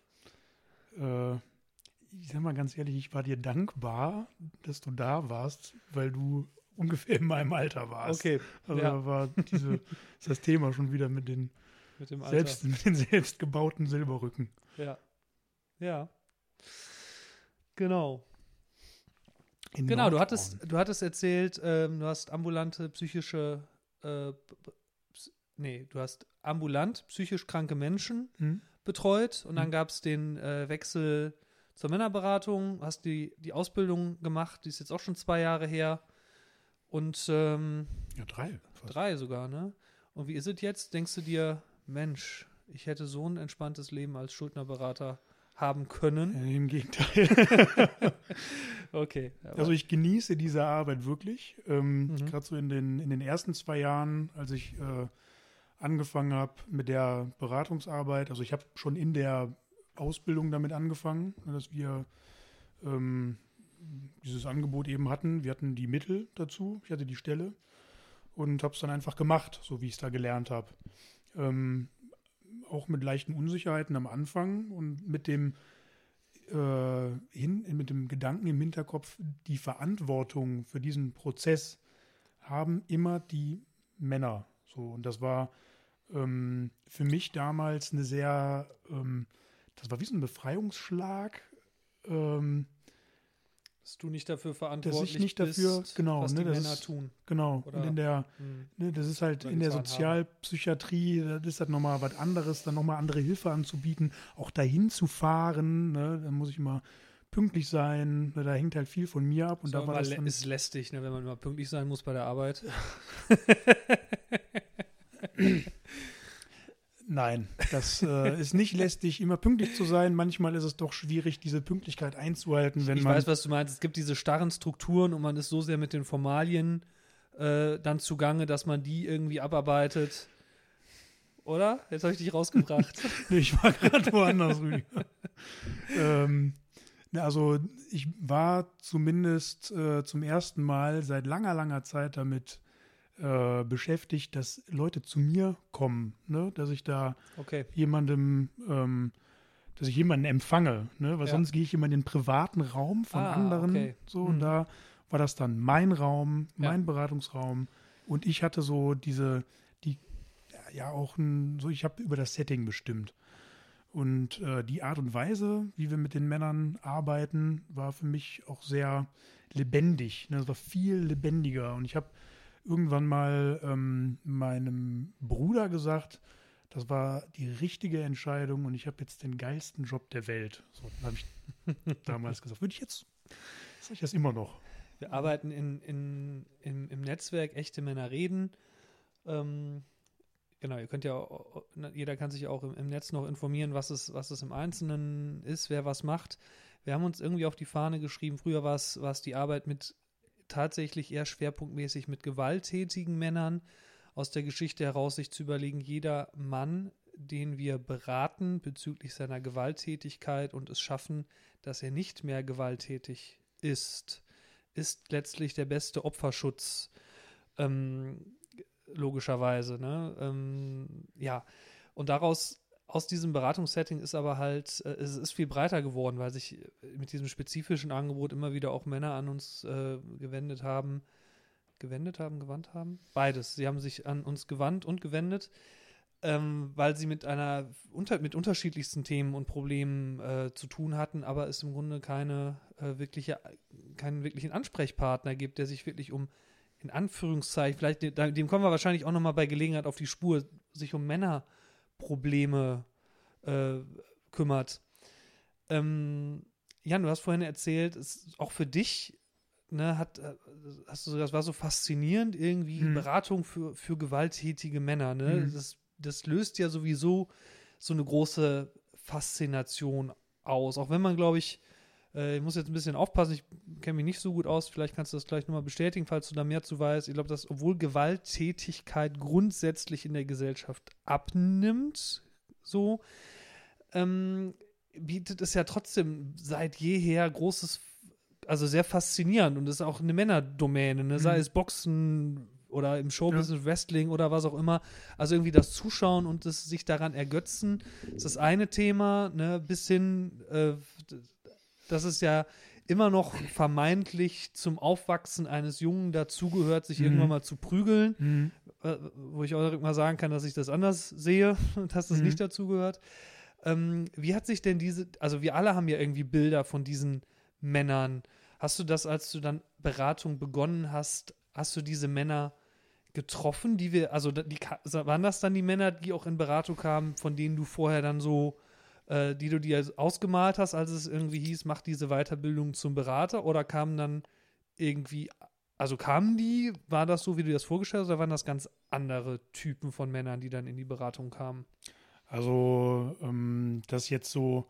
äh, ich sag mal ganz ehrlich, ich war dir dankbar, dass du da warst, weil du ungefähr in meinem Alter warst. Okay, Also ja. da war diese, ist das Thema schon wieder mit den, Mit dem Alter. selbst, mit den selbst gebauten Silberrücken. Ja. Ja. Genau. In Genau, du Nordhorn. hattest, du hattest erzählt, ähm, du hast ambulante psychische, äh, ps- nee, du hast ambulant psychisch kranke Menschen Hm? betreut und dann Mhm. gab es den äh, Wechsel zur Männerberatung, hast die, die Ausbildung gemacht, die ist jetzt auch schon zwei Jahre her und ähm, Ja, drei. Fast. drei sogar, ne? Und wie ist es jetzt? Denkst du dir, Mensch, ich hätte so ein entspanntes Leben als Schuldnerberater haben können? Äh, Im Gegenteil. Okay. aber- Also ich genieße diese Arbeit wirklich. Ähm, Mhm. Gerade so in den, in den ersten zwei Jahren, als ich äh, angefangen habe mit der Beratungsarbeit. Also ich habe schon in der Ausbildung damit angefangen, dass wir ähm, dieses Angebot eben hatten. Wir hatten die Mittel dazu, ich hatte die Stelle und habe es dann einfach gemacht, so wie ich es da gelernt habe. Ähm, auch mit leichten Unsicherheiten am Anfang und mit dem äh, hin, mit dem Gedanken im Hinterkopf, die Verantwortung für diesen Prozess haben immer die Männer. So, und das war ähm, für mich damals eine sehr, ähm, das war wie so ein Befreiungsschlag, ähm, dass du nicht dafür dass verantwortlich ich nicht dafür, bist, genau, was ne, die das Männer ist, tun. genau. Oder- Und in der, Hm. ne, das ist halt Oder in der getan haben. Sozialpsychiatrie, das ist halt nochmal was anderes, dann nochmal andere Hilfe anzubieten, auch dahin zu fahren, ne, da muss ich immer pünktlich sein, ne, da hängt halt viel von mir ab und So, da war immer das lä- dann, ist lästig, ne, wenn man immer pünktlich sein muss bei der Arbeit. nein, das äh, ist nicht lästig, immer pünktlich zu sein, manchmal ist es doch schwierig, diese Pünktlichkeit einzuhalten, wenn Ich man, weiß, was du meinst. Es gibt diese starren Strukturen und man ist so sehr mit den Formalien äh, dann zugange, dass man die irgendwie abarbeitet. Oder? Jetzt habe ich dich rausgebracht. Nee, ich war gerade woanders, Rüdiger. ähm, na, also ich war zumindest äh, zum ersten Mal seit langer, langer Zeit damit äh, beschäftigt, dass Leute zu mir kommen, ne? Dass ich da Okay. jemandem, ähm, dass ich jemanden empfange, ne? Weil Ja. sonst gehe ich immer in den privaten Raum von Ah, anderen, okay. so, Mhm. und da war das dann mein Raum, Ja. mein Beratungsraum und ich hatte so diese, die, ja auch ein, so, ich habe über das Setting bestimmt. Und äh, die Art und Weise, wie wir mit den Männern arbeiten, war für mich auch sehr lebendig. Ne? Es war viel lebendiger. Und ich habe irgendwann mal ähm, meinem Bruder gesagt, das war die richtige Entscheidung und ich habe jetzt den geilsten Job der Welt. So habe ich damals gesagt. Würde ich jetzt, sage ich das immer noch. Wir arbeiten in, in, im, im Netzwerk Echte Männer reden. Ähm, genau, ihr könnt ja, jeder kann sich auch im, im Netz noch informieren, was es, was es im Einzelnen ist, wer was macht. Wir haben uns irgendwie auf die Fahne geschrieben, früher war es, war es die Arbeit mit tatsächlich eher schwerpunktmäßig mit gewalttätigen Männern, aus der Geschichte heraus sich zu überlegen, jeder Mann, den wir beraten bezüglich seiner Gewalttätigkeit und es schaffen, dass er nicht mehr gewalttätig ist, ist letztlich der beste Opferschutz, ähm, logischerweise. Ne? Ähm, ja, und daraus, aus diesem Beratungssetting ist aber halt, äh, es ist viel breiter geworden, weil sich mit diesem spezifischen Angebot immer wieder auch Männer an uns äh, gewendet haben, gewendet haben, gewandt haben? Beides. Sie haben sich an uns gewandt und gewendet, ähm, weil sie mit einer unter, mit unterschiedlichsten Themen und Problemen äh, zu tun hatten, aber es im Grunde keine äh, wirkliche, keinen wirklichen Ansprechpartner gibt, der sich wirklich um, in Anführungszeichen, vielleicht dem, dem kommen wir wahrscheinlich auch nochmal bei Gelegenheit auf die Spur, sich um Männerprobleme äh, kümmert. Ähm, Jan, du hast vorhin erzählt, es ist auch für dich Ne, hat, hast du, das war so faszinierend, irgendwie hm. Beratung für, für gewalttätige Männer. Ne? Hm. Das, das löst ja sowieso so eine große Faszination aus. Auch wenn man, glaube ich, äh, ich muss jetzt ein bisschen aufpassen, ich kenne mich nicht so gut aus, vielleicht kannst du das gleich nochmal bestätigen, falls du da mehr zu weißt. Ich glaube, dass obwohl Gewalttätigkeit grundsätzlich in der Gesellschaft abnimmt, so, ähm, bietet es ja trotzdem seit jeher großes also sehr faszinierend und das ist auch eine Männerdomäne, ne? Sei mhm. es Boxen oder im Showbusiness, ja. Wrestling oder was auch immer. Also irgendwie das Zuschauen und das sich daran ergötzen, ist das eine Thema, ne? Bis hin, äh, dass es ja immer noch vermeintlich zum Aufwachsen eines Jungen dazugehört, sich mhm. irgendwann mal zu prügeln, mhm. äh, wo ich auch direkt mal sagen kann, dass ich das anders sehe, dass das mhm. nicht dazugehört. Ähm, wie hat sich denn diese, also wir alle haben ja irgendwie Bilder von diesen Männern. Hast du das, als du dann Beratung begonnen hast, hast du diese Männer getroffen, die wir, also die, waren das dann die Männer, die auch in Beratung kamen, von denen du vorher dann so, äh, die du dir ausgemalt hast, als es irgendwie hieß, mach diese Weiterbildung zum Berater, oder kamen dann irgendwie, also kamen die, war das so, wie du dir das vorgestellt hast, oder waren das ganz andere Typen von Männern, die dann in die Beratung kamen? Also, ähm, das jetzt so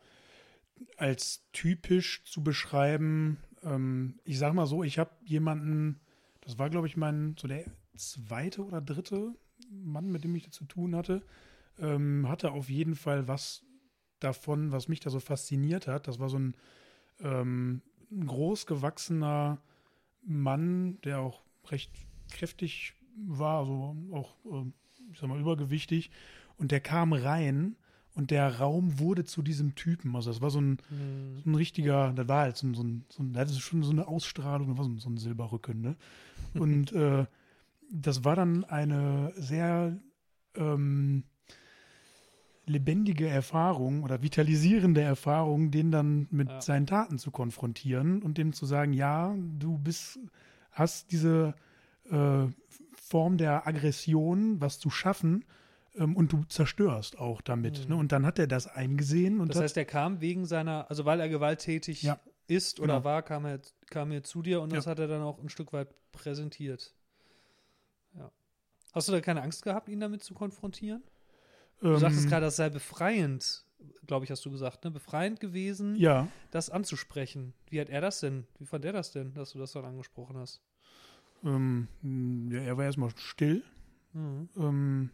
als typisch zu beschreiben, ähm, ich sag mal so, ich habe jemanden, das war glaube ich mein, so der zweite oder dritte Mann, mit dem ich das zu tun hatte, ähm, hatte auf jeden Fall was davon, was mich da so fasziniert hat. Das war so ein, ähm, ein großgewachsener Mann, der auch recht kräftig war, also auch, äh, ich sag mal, übergewichtig, und der kam rein. Und der Raum wurde zu diesem Typen. Also das war so ein, mhm. so ein richtiger, das war halt so ein, so ein, so ein, das ist schon so eine Ausstrahlung, das war so ein, so ein Silberrücken, ne? Und äh, das war dann eine sehr ähm, lebendige Erfahrung oder vitalisierende Erfahrung, den dann mit ja. seinen Taten zu konfrontieren und dem zu sagen, ja, du bist, hast diese äh, Form der Aggression, was zu schaffen, und du zerstörst auch damit. Mhm. Ne? Und dann hat er das eingesehen. Und das heißt, er kam wegen seiner, also weil er gewalttätig ja. ist oder genau. war, kam er, kam er zu dir und das ja. hat er dann auch ein Stück weit präsentiert. Ja. Hast du da keine Angst gehabt, ihn damit zu konfrontieren? Du ähm, sagtest gerade, das sei befreiend, glaube ich, hast du gesagt, ne? Befreiend gewesen, ja. das anzusprechen. Wie hat er das denn? Wie fand er das denn, dass du das dann angesprochen hast? Ähm, ja, er war erstmal still. Mhm. Ähm,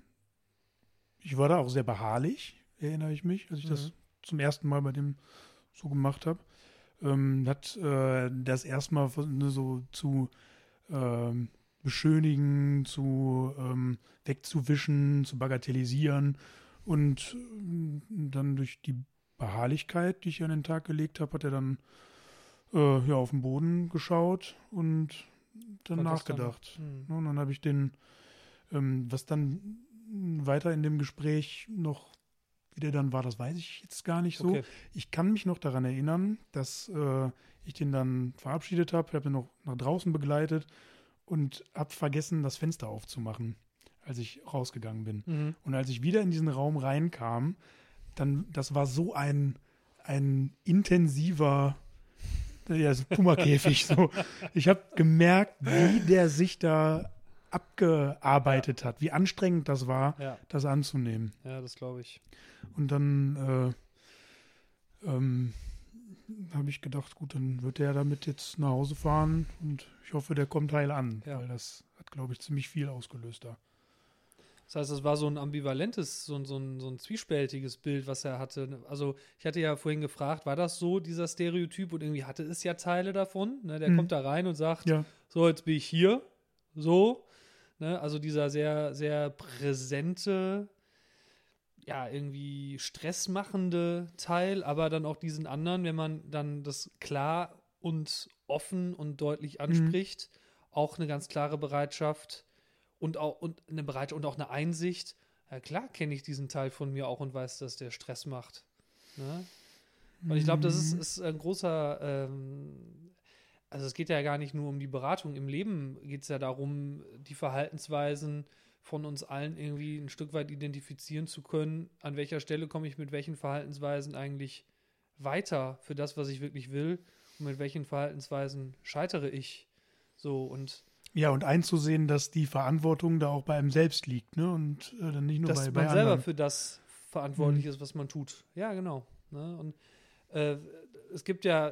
Ich war da auch sehr beharrlich, erinnere ich mich, als ich mhm. das zum ersten Mal bei dem so gemacht habe. Ähm, hat äh, das erstmal ne, so zu ähm, beschönigen, zu ähm, wegzuwischen, zu bagatellisieren. Und äh, dann durch die Beharrlichkeit, die ich an den Tag gelegt habe, hat er dann äh, ja, auf den Boden geschaut und dann Konntest nachgedacht. Dann, und dann habe ich den, ähm, was dann weiter in dem Gespräch noch Wie der dann war, das weiß ich jetzt gar nicht so. Okay. Ich kann mich noch daran erinnern, dass äh, ich den dann verabschiedet habe, habe ihn noch nach draußen begleitet und habe vergessen, das Fenster aufzumachen, als ich rausgegangen bin. Mhm. Und als ich wieder in diesen Raum reinkam, dann, das war so ein, ein intensiver, ja, so Puma-Käfig. So. Ich habe gemerkt, wie der sich da abgearbeitet hat, wie anstrengend das war, Ja, das anzunehmen. ja, das glaube ich. Und dann äh, ähm, habe ich gedacht, gut, dann wird der damit jetzt nach Hause fahren und ich hoffe, der kommt heil an, Ja. weil das hat, glaube ich, ziemlich viel ausgelöst da. Das heißt, es war so ein ambivalentes, so ein, so, ein, so ein zwiespältiges Bild, was er hatte. Also ich hatte ja vorhin gefragt, war das so, dieser Stereotyp? Und irgendwie hatte es ja Teile davon. Ne? Der Mhm. kommt da rein und sagt, Ja, so, jetzt bin ich hier. So. Ne? Also dieser sehr, sehr präsente, ja, irgendwie stressmachende Teil, aber dann auch diesen anderen, wenn man dann das klar und offen und deutlich anspricht, auch eine ganz klare Bereitschaft und auch und eine Bereitschaft und auch eine Einsicht. Ja, klar kenne ich diesen Teil von mir auch und weiß, dass der Stress macht. Ne? Und ich glaube, das ist, ist ein großer, ähm, also es geht ja gar nicht nur um die Beratung. Im Leben geht es ja darum, die Verhaltensweisen von uns allen irgendwie ein Stück weit identifizieren zu können. An welcher Stelle komme ich mit welchen Verhaltensweisen eigentlich weiter für das, was ich wirklich will? Und mit welchen Verhaltensweisen scheitere ich? So und ja, und einzusehen, dass die Verantwortung da auch bei einem selbst liegt, ne? Und äh, dann nicht nur dass bei, man bei selber anderen. für das verantwortlich ist, was man tut. Ja, genau. Ne? Und äh, es gibt ja,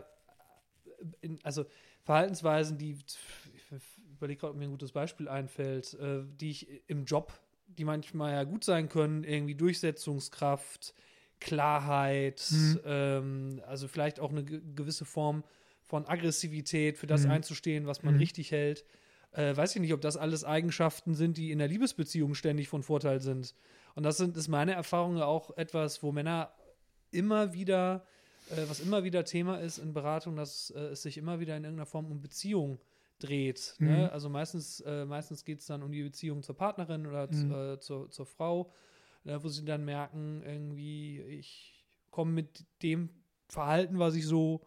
in, also Verhaltensweisen, die, ich überlege gerade, ob mir ein gutes Beispiel einfällt, äh, die ich im Job, die manchmal ja gut sein können, irgendwie Durchsetzungskraft, Klarheit, Mhm. ähm, also vielleicht auch eine ge- gewisse Form von Aggressivität, für das Mhm. einzustehen, was man Mhm. richtig hält. Äh, weiß ich nicht, ob das alles Eigenschaften sind, die in der Liebesbeziehung ständig von Vorteil sind. Und das sind, ist meine Erfahrung auch etwas, wo Männer immer wieder, äh, was immer wieder Thema ist in Beratung, dass äh, es sich immer wieder in irgendeiner Form um Beziehung dreht. Mhm. Ne? Also meistens, äh, meistens geht es dann um die Beziehung zur Partnerin oder Mhm. z- äh, zur, zur Frau, äh, wo sie dann merken, irgendwie, ich komme mit dem Verhalten, was ich so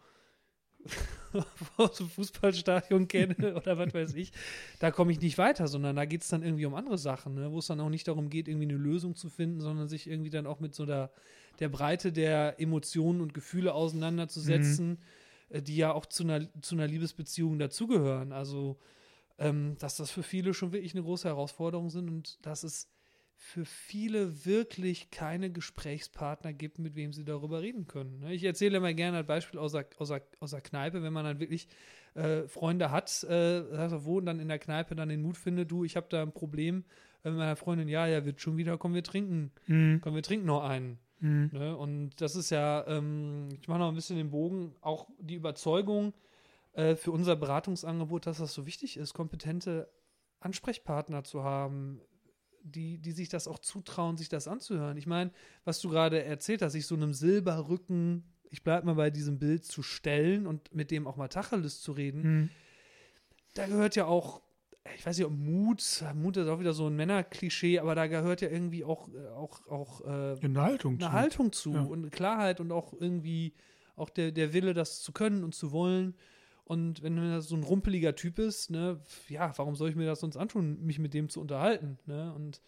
aus dem Fußballstadion kenne oder was weiß ich, da komme ich nicht weiter, sondern da geht es dann irgendwie um andere Sachen, ne? Wo es dann auch nicht darum geht, irgendwie eine Lösung zu finden, sondern sich irgendwie dann auch mit so der, der Breite der Emotionen und Gefühle auseinanderzusetzen, äh, die ja auch zu einer, zu einer Liebesbeziehung dazugehören. Also, ähm, dass das für viele schon wirklich eine große Herausforderung sind und dass es für viele wirklich keine Gesprächspartner gibt, mit wem sie darüber reden können. Ne? Ich erzähle immer gerne ein Beispiel aus der, aus der, aus der Kneipe, wenn man dann wirklich äh, Freunde hat, äh, also wo und dann in der Kneipe dann den Mut findet, du, ich habe da ein Problem äh, mit meiner Freundin, ja, ja, wird schon wieder, kommen wir trinken, Mhm. kommen wir trinken noch einen. Mhm. Ne? Und das ist ja, ähm, ich mache noch ein bisschen den Bogen, auch die Überzeugung äh, für unser Beratungsangebot, dass das so wichtig ist, kompetente Ansprechpartner zu haben, die, die sich das auch zutrauen, sich das anzuhören. Ich meine, was du gerade erzählt hast, sich so einem Silberrücken, ich bleibe mal bei diesem Bild, zu stellen und mit dem auch mal Tacheles zu reden, Mhm. da gehört ja auch, ich weiß nicht, ob Mut, Mut ist auch wieder so ein Männerklischee, aber da gehört ja irgendwie auch, äh, auch, auch äh, Eine Haltung eine zu. Haltung zu Ja. und eine Klarheit und auch irgendwie auch der, der Wille, das zu können und zu wollen. Und wenn man so ein rumpeliger Typ ist, ne, ja, warum soll ich mir das sonst antun, mich mit dem zu unterhalten? Ne? Und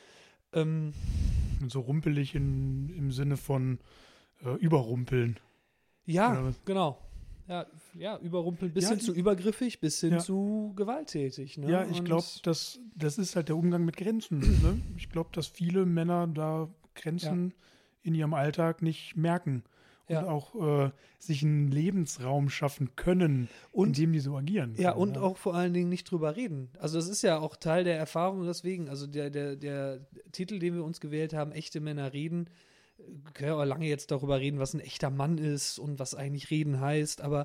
ähm, Und so rumpelig in, im Sinne von äh, überrumpeln. ja, Oder was? genau. Ja, ja, überrumpeln bis Ja, hin zu übergriffig, bis hin ja. zu gewalttätig. Ne? Ja, ich Und- glaube, das, das ist halt der Umgang mit Grenzen. Ne? Ich glaube, dass viele Männer da Grenzen in ihrem Alltag nicht merken und Ja. auch äh, sich einen Lebensraum schaffen können, Und- in dem die so agieren. Ja, können, und ne? auch vor allen Dingen nicht drüber reden. Also das ist ja auch Teil der Erfahrung deswegen. Also der, der, der Titel, den wir uns gewählt haben, Echte Männer reden, wir können ja auch lange jetzt darüber reden, was ein echter Mann ist und was eigentlich reden heißt, aber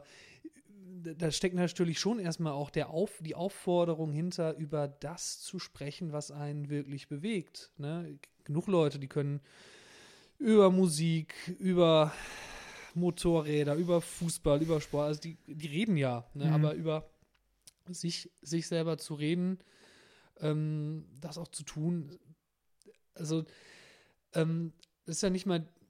da steckt natürlich schon erstmal auch der Auf, die Aufforderung hinter, über das zu sprechen, was einen wirklich bewegt. Ne? Genug Leute, die können über Musik, über Motorräder, über Fußball, über Sport, also die, die reden ja, ne? Mhm. Aber über sich, sich selber zu reden, ähm, das auch zu tun, also ähm, das ist ja nicht mal,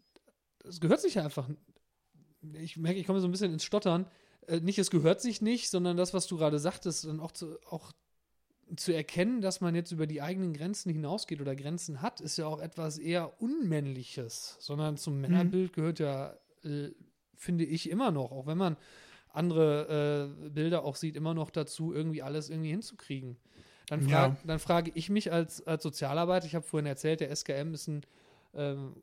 es gehört sich ja einfach, ich merke, ich komme so ein bisschen ins Stottern, äh, nicht es gehört sich nicht, sondern das, was du gerade sagtest, dann auch zu, auch zu erkennen, dass man jetzt über die eigenen Grenzen hinausgeht oder Grenzen hat, ist ja auch etwas eher Unmännliches, sondern zum Männerbild mhm. gehört ja, äh, finde ich, immer noch, auch wenn man andere äh, Bilder auch sieht, immer noch dazu, irgendwie alles irgendwie hinzukriegen. Dann, frag, ja. dann frage ich mich als, als Sozialarbeiter, ich habe vorhin erzählt, der S K M ist ein, ähm,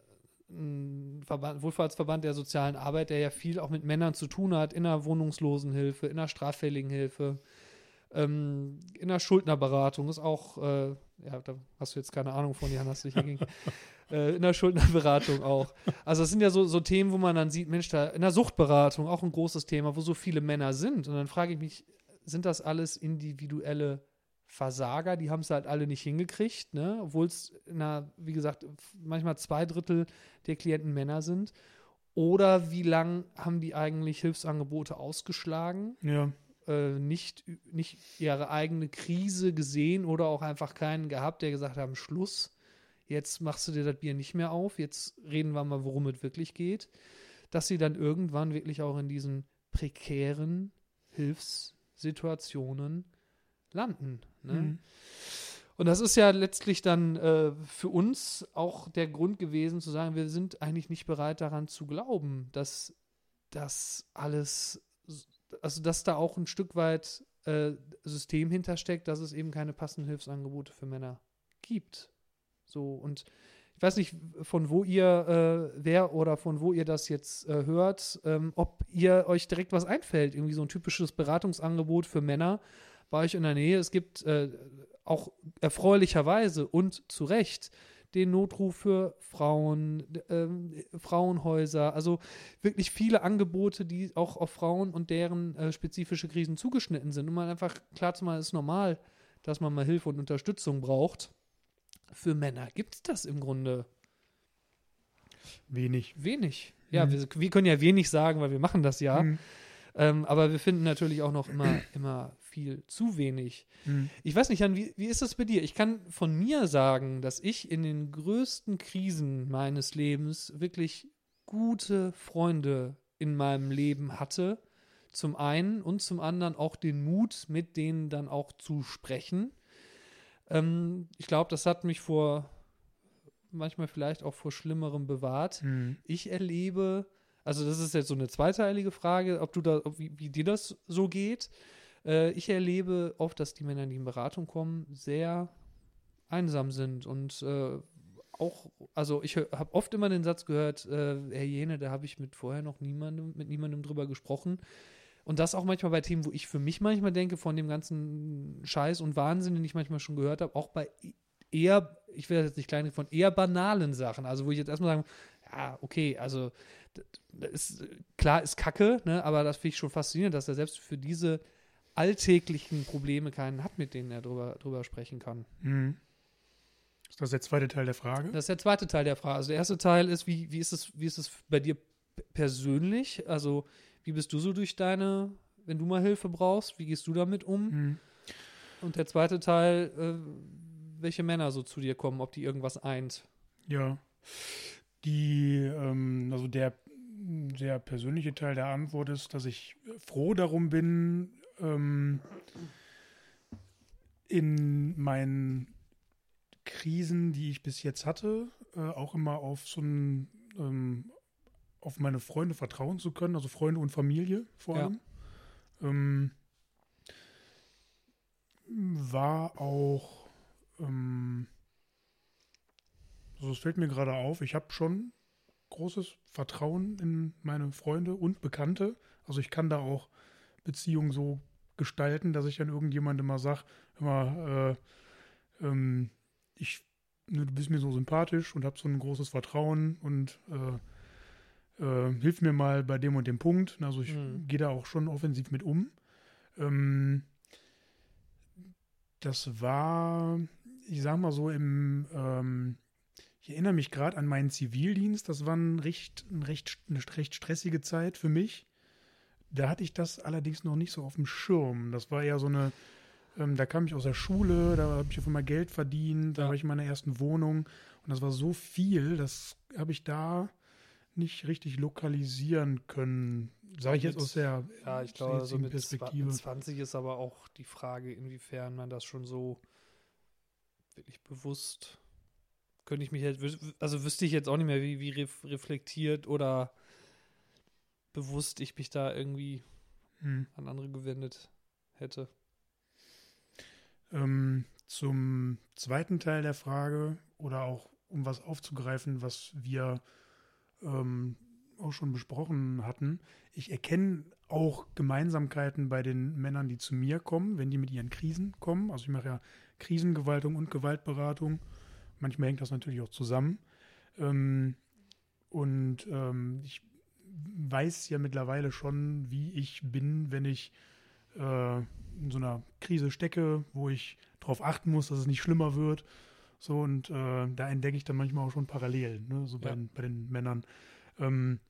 ein Verband, Wohlfahrtsverband der sozialen Arbeit, der ja viel auch mit Männern zu tun hat, in der Wohnungslosenhilfe, in der Straffälligenhilfe, ähm, in der Schuldnerberatung, ist auch, äh, ja, da hast du jetzt keine Ahnung von, Jan, hast du dich dagegen, äh, in der Schuldnerberatung auch. Also das sind ja so, so Themen, wo man dann sieht, Mensch, da in der Suchtberatung auch ein großes Thema, wo so viele Männer sind. Und dann frage ich mich, sind das alles individuelle Versager, die haben es halt alle nicht hingekriegt, ne? Obwohl es, wie gesagt, manchmal zwei Drittel der Klienten Männer sind. Oder wie lang haben die eigentlich Hilfsangebote ausgeschlagen? Ja. Äh, nicht, nicht ihre eigene Krise gesehen oder auch einfach keinen gehabt, der gesagt hat, Schluss, jetzt machst du dir das Bier nicht mehr auf, jetzt reden wir mal, worum es wirklich geht. Dass sie dann irgendwann wirklich auch in diesen prekären Hilfssituationen landen. Ne? Mhm. Und das ist ja letztlich dann äh, für uns auch der Grund gewesen, zu sagen, wir sind eigentlich nicht bereit daran zu glauben, dass das alles, also dass da auch ein Stück weit äh, System hintersteckt, dass es eben keine passenden Hilfsangebote für Männer gibt. So, und ich weiß nicht, von wo ihr, äh, wer oder von wo ihr das jetzt äh, hört, ähm, ob ihr euch direkt was einfällt, irgendwie so ein typisches Beratungsangebot für Männer bei euch in der Nähe. Es gibt äh, auch erfreulicherweise und zu Recht den Notruf für Frauen, äh, Frauenhäuser, also wirklich viele Angebote, die auch auf Frauen und deren äh, spezifische Krisen zugeschnitten sind. Um mal einfach klar zu machen, es ist normal, dass man mal Hilfe und Unterstützung braucht. Für Männer gibt es das im Grunde wenig. Wenig. Ja, mhm. wir, wir können ja wenig sagen, weil wir machen das ja. Mhm. Ähm, aber wir finden natürlich auch noch immer, immer viel zu wenig. Mhm. Ich weiß nicht, Jan, wie, wie ist das bei dir? Ich kann von mir sagen, dass ich in den größten Krisen meines Lebens wirklich gute Freunde in meinem Leben hatte. Zum einen und zum anderen auch den Mut, mit denen dann auch zu sprechen. Ähm, ich glaube, das hat mich vor, manchmal vielleicht auch vor Schlimmerem bewahrt. Mhm. Ich erlebe, also das ist jetzt so eine zweiteilige Frage, ob du da, ob, wie, wie dir das so geht. Äh, ich erlebe oft, dass die Männer, die in Beratung kommen, sehr einsam sind und äh, auch, also ich habe oft immer den Satz gehört, äh, Herr Jene, da habe ich mit vorher noch niemandem, mit niemandem drüber gesprochen. Und das auch manchmal bei Themen, wo ich für mich manchmal denke, von dem ganzen Scheiß und Wahnsinn, den ich manchmal schon gehört habe, auch bei eher, ich will das jetzt nicht klein, von eher banalen Sachen. Also wo ich jetzt erstmal sagen, ja, okay, also das ist, klar ist Kacke, ne, aber das finde ich schon faszinierend, dass er selbst für diese alltäglichen Probleme keinen hat, mit denen er drüber, drüber sprechen kann. Mhm. Ist das der zweite Teil der Frage? Das ist der zweite Teil der Frage. Also der erste Teil ist, wie, wie ist es, wie ist es bei dir persönlich? Also wie bist du so durch deine, wenn du mal Hilfe brauchst, wie gehst du damit um? Mhm. Und der zweite Teil, äh, welche Männer so zu dir kommen, ob die irgendwas eint? Ja, die, ähm, also der, der persönliche Teil der Antwort ist, dass ich froh darum bin, ähm, in meinen Krisen, die ich bis jetzt hatte, äh, auch immer auf so ein, ähm, auf meine Freunde vertrauen zu können, also Freunde und Familie vor allem. Ja. Ähm, war auch, ähm, also es fällt mir gerade auf, ich habe schon großes Vertrauen in meine Freunde und Bekannte. Also ich kann da auch Beziehungen so gestalten, dass ich an irgendjemandem mal sage, immer, äh, ähm, ich, ne, du bist mir so sympathisch und habe so ein großes Vertrauen und äh, äh, hilf mir mal bei dem und dem Punkt. Also ich mhm. gehe da auch schon offensiv mit um. Ähm, das war, ich sag mal so im, ähm, ich erinnere mich gerade an meinen Zivildienst. Das war ein recht, ein recht, eine recht stressige Zeit für mich. Da hatte ich das allerdings noch nicht so auf dem Schirm. Das war eher so eine, ähm, da kam ich aus der Schule, da habe ich auf einmal Geld verdient, da ja. war ich in meiner ersten Wohnung und das war so viel, das habe ich da nicht richtig lokalisieren können. Sage ich jetzt Mit- aus der Ja, ich glaube, so jetzigen mit Perspektive. zwanzig ist aber auch die Frage, inwiefern man das schon so wirklich bewusst, könnte ich mich jetzt, wüs- also wüsste ich jetzt auch nicht mehr, wie, wie ref reflektiert oder bewusst ich mich da irgendwie Hm. an andere gewendet hätte. Ähm, zum zweiten Teil der Frage oder auch um was aufzugreifen, was wir ähm, auch schon besprochen hatten. Ich erkenne auch Gemeinsamkeiten bei den Männern, die zu mir kommen, wenn die mit ihren Krisen kommen. Also ich mache ja Krisengewaltung und Gewaltberatung. Manchmal hängt das natürlich auch zusammen. Ähm, und ähm, ich weiß ja mittlerweile schon, wie ich bin, wenn ich äh, in so einer Krise stecke, wo ich darauf achten muss, dass es nicht schlimmer wird. So, und äh, da entdecke ich dann manchmal auch schon Parallelen, ne, so bei, Ja. bei den Männern. Ähm,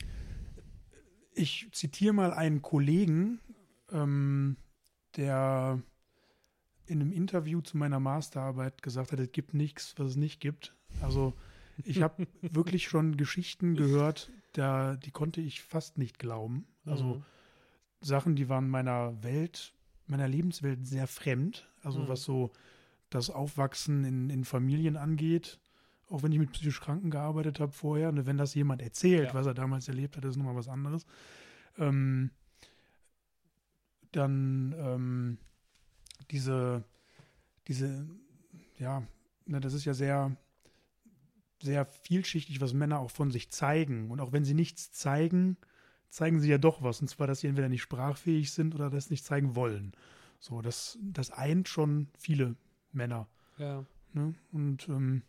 ich zitiere mal einen Kollegen, ähm, der in einem Interview zu meiner Masterarbeit gesagt hat, es gibt nichts, was es nicht gibt. Also ich habe wirklich schon Geschichten gehört, da, die konnte ich fast nicht glauben. Also Mhm. Sachen, die waren meiner Welt, meiner Lebenswelt sehr fremd. Also Mhm. was so das Aufwachsen in, in Familien angeht, auch wenn ich mit psychisch Kranken gearbeitet habe vorher, ne, wenn das jemand erzählt, Ja. was er damals erlebt hat, ist nochmal was anderes. Ähm, dann ähm, diese, diese, ja, ne, das ist ja sehr, sehr vielschichtig, was Männer auch von sich zeigen. Und auch wenn sie nichts zeigen, zeigen sie ja doch was. Und zwar, dass sie entweder nicht sprachfähig sind oder das nicht zeigen wollen. So, das, das eint schon viele Männer. Ja. Ne? Und ähm,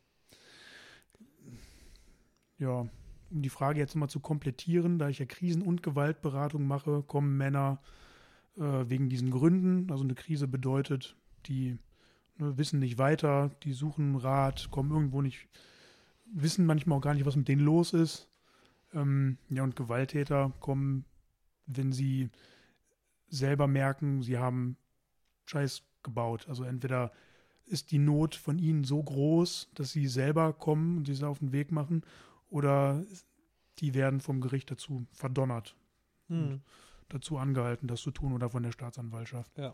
ja, um die Frage jetzt nochmal zu komplettieren, da ich ja Krisen- und Gewaltberatung mache, kommen Männer äh, wegen diesen Gründen. Also eine Krise bedeutet, die ne, wissen nicht weiter, die suchen Rat, kommen irgendwo nicht, wissen manchmal auch gar nicht, was mit denen los ist. Ähm, ja, und Gewalttäter kommen, wenn sie selber merken, sie haben Scheiß gebaut. Also entweder ist die Not von ihnen so groß, dass sie selber kommen und sich auf den Weg machen, oder die werden vom Gericht dazu verdonnert, Mhm. dazu angehalten, das zu tun, oder von der Staatsanwaltschaft. Ja.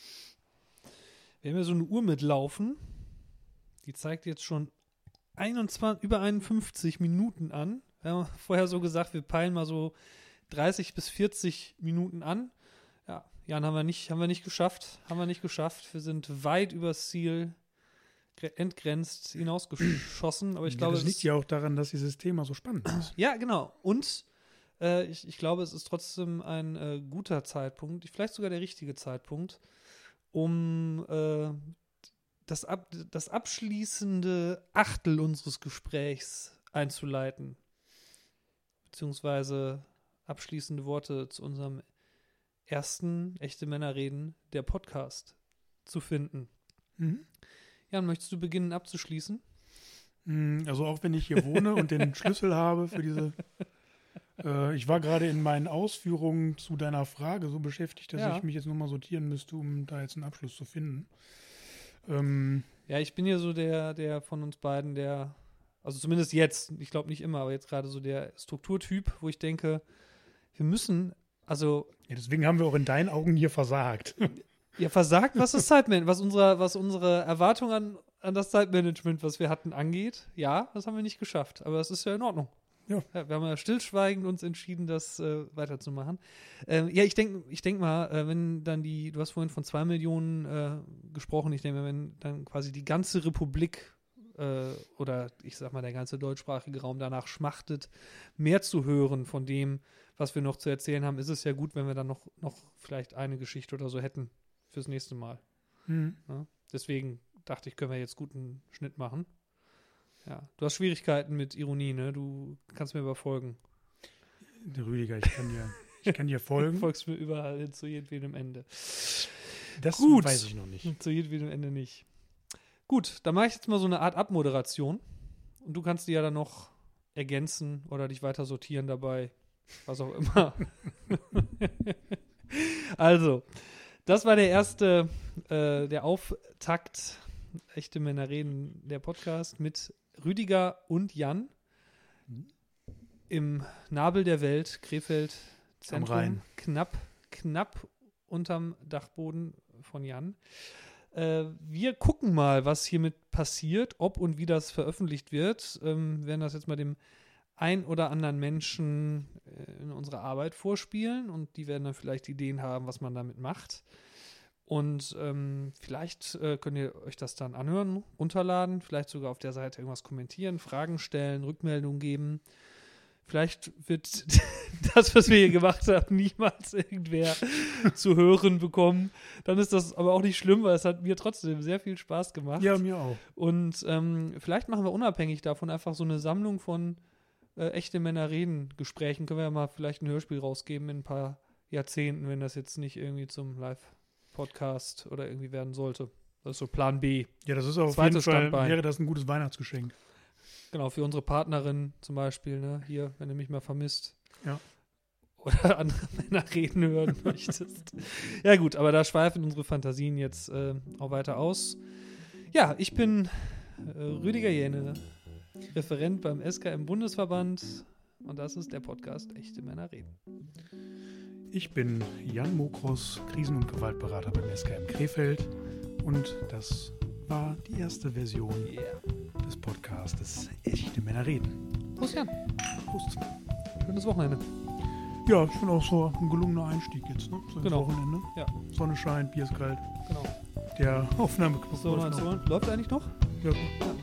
Wir haben ja so eine Uhr mitlaufen, die zeigt jetzt schon einundzwanzig, über einundfünfzig Minuten an. Wir haben vorher so gesagt, wir peilen mal so dreißig bis vierzig Minuten an. Ja, Jan, haben wir nicht, haben wir nicht geschafft. Haben wir nicht geschafft. Wir sind weit übers Ziel gre- entgrenzt hinausgeschossen. Aber ich Ja, glaube, das es liegt ist, ja auch daran, dass dieses Thema so spannend ist. ja, genau. Und äh, ich, ich glaube, es ist trotzdem ein äh, guter Zeitpunkt, vielleicht sogar der richtige Zeitpunkt, um äh, das, ab, das abschließende Achtel unseres Gesprächs einzuleiten. Beziehungsweise abschließende Worte zu unserem ersten Echte Männer reden, der Podcast, zu finden. Mhm. Jan, möchtest du beginnen abzuschließen? Mm, Also auch wenn ich hier wohne und den Schlüssel habe für diese. Äh, ich war gerade in meinen Ausführungen zu deiner Frage so beschäftigt, dass Ja. ich mich jetzt nochmal sortieren müsste, um da jetzt einen Abschluss zu finden. Ähm, Ja, ich bin ja so der, der von uns beiden, der, also zumindest jetzt, ich glaube nicht immer, aber jetzt gerade so der Strukturtyp, wo ich denke, wir müssen, also ja, deswegen haben wir auch in deinen Augen hier versagt. ja, versagt, was das Zeitmanagement, was unsere, was unsere Erwartung an, an das Zeitmanagement, was wir hatten, angeht. Ja, das haben wir nicht geschafft, aber das ist ja in Ordnung. Ja. Ja, wir haben ja stillschweigend uns entschieden, das äh, weiterzumachen. Ähm, ja, ich denke ich denk mal, äh, wenn dann die, du hast vorhin von zwei Millionen äh, gesprochen, ich denke, wenn dann quasi die ganze Republik äh, oder ich sag mal der ganze deutschsprachige Raum danach schmachtet, mehr zu hören von dem, was wir noch zu erzählen haben, ist es ja gut, wenn wir dann noch, noch vielleicht eine Geschichte oder so hätten fürs nächste Mal. Mhm. Ja? Deswegen dachte ich, können wir jetzt guten Schnitt machen. Ja, du hast Schwierigkeiten mit Ironie, ne? Du kannst mir aber folgen. Rüdiger, ich kann dir, ich kann dir Du folgen. folgst mir überall hin, zu jedwedem Ende. Das Gut. weiß ich noch nicht. Zu jedwedem Ende nicht. Gut, dann mache ich jetzt mal so eine Art Abmoderation. Und du kannst die ja dann noch ergänzen oder dich weiter sortieren dabei. Was auch immer. Also, das war der erste, äh, der Auftakt. Echte Männer reden, der Podcast mit Rüdiger und Jan. im Nabel der Welt, Krefeld, Zentrum, Am Rhein. knapp, knapp unterm Dachboden von Jan. Äh, wir gucken mal, was hiermit passiert, ob und wie das veröffentlicht wird. Ähm, wir werden das jetzt mal dem ein oder anderen Menschen äh, in unserer Arbeit vorspielen und die werden dann vielleicht Ideen haben, was man damit macht. Und ähm, vielleicht äh, könnt ihr euch das dann anhören, runterladen, vielleicht sogar auf der Seite irgendwas kommentieren, Fragen stellen, Rückmeldungen geben. Vielleicht wird das, was wir hier gemacht haben, niemals irgendwer zu hören bekommen. Dann ist das aber auch nicht schlimm, weil es hat mir trotzdem sehr viel Spaß gemacht. Ja, mir auch. Und ähm, vielleicht machen wir unabhängig davon einfach so eine Sammlung von äh, echte Männer reden Gesprächen. Können wir ja mal vielleicht ein Hörspiel rausgeben in ein paar Jahrzehnten, wenn das jetzt nicht irgendwie zum Live-Podcast oder irgendwie werden sollte. Das ist so Plan B. Ja, das ist auf Zweites jeden Fall, Standbein. wäre das ein gutes Weihnachtsgeschenk. Genau, für unsere Partnerin zum Beispiel, ne? Hier, wenn du mich mal vermisst. Ja. Oder andere Männer reden hören möchtest. Ja gut, aber da schweifen unsere Fantasien jetzt äh, auch weiter aus. Ja, ich bin äh, Rüdiger Jähne, Referent beim S K M-Bundesverband und das ist der Podcast Echte Männer reden. Ich bin Jan Mokros, Krisen- und Gewaltberater beim S K M Krefeld und das war die erste Version Yeah. des Podcastes Echte Männer reden. Prost, Jan. Prost. Schönes Wochenende. Ja, ich finde auch so ein gelungener Einstieg jetzt, ne? So ins Genau. Wochenende. Ja. Sonne scheint, Bier ist kalt. Genau. Der Aufnahmeknopf So, läuft noch. so, läuft eigentlich noch? Ja, Ja.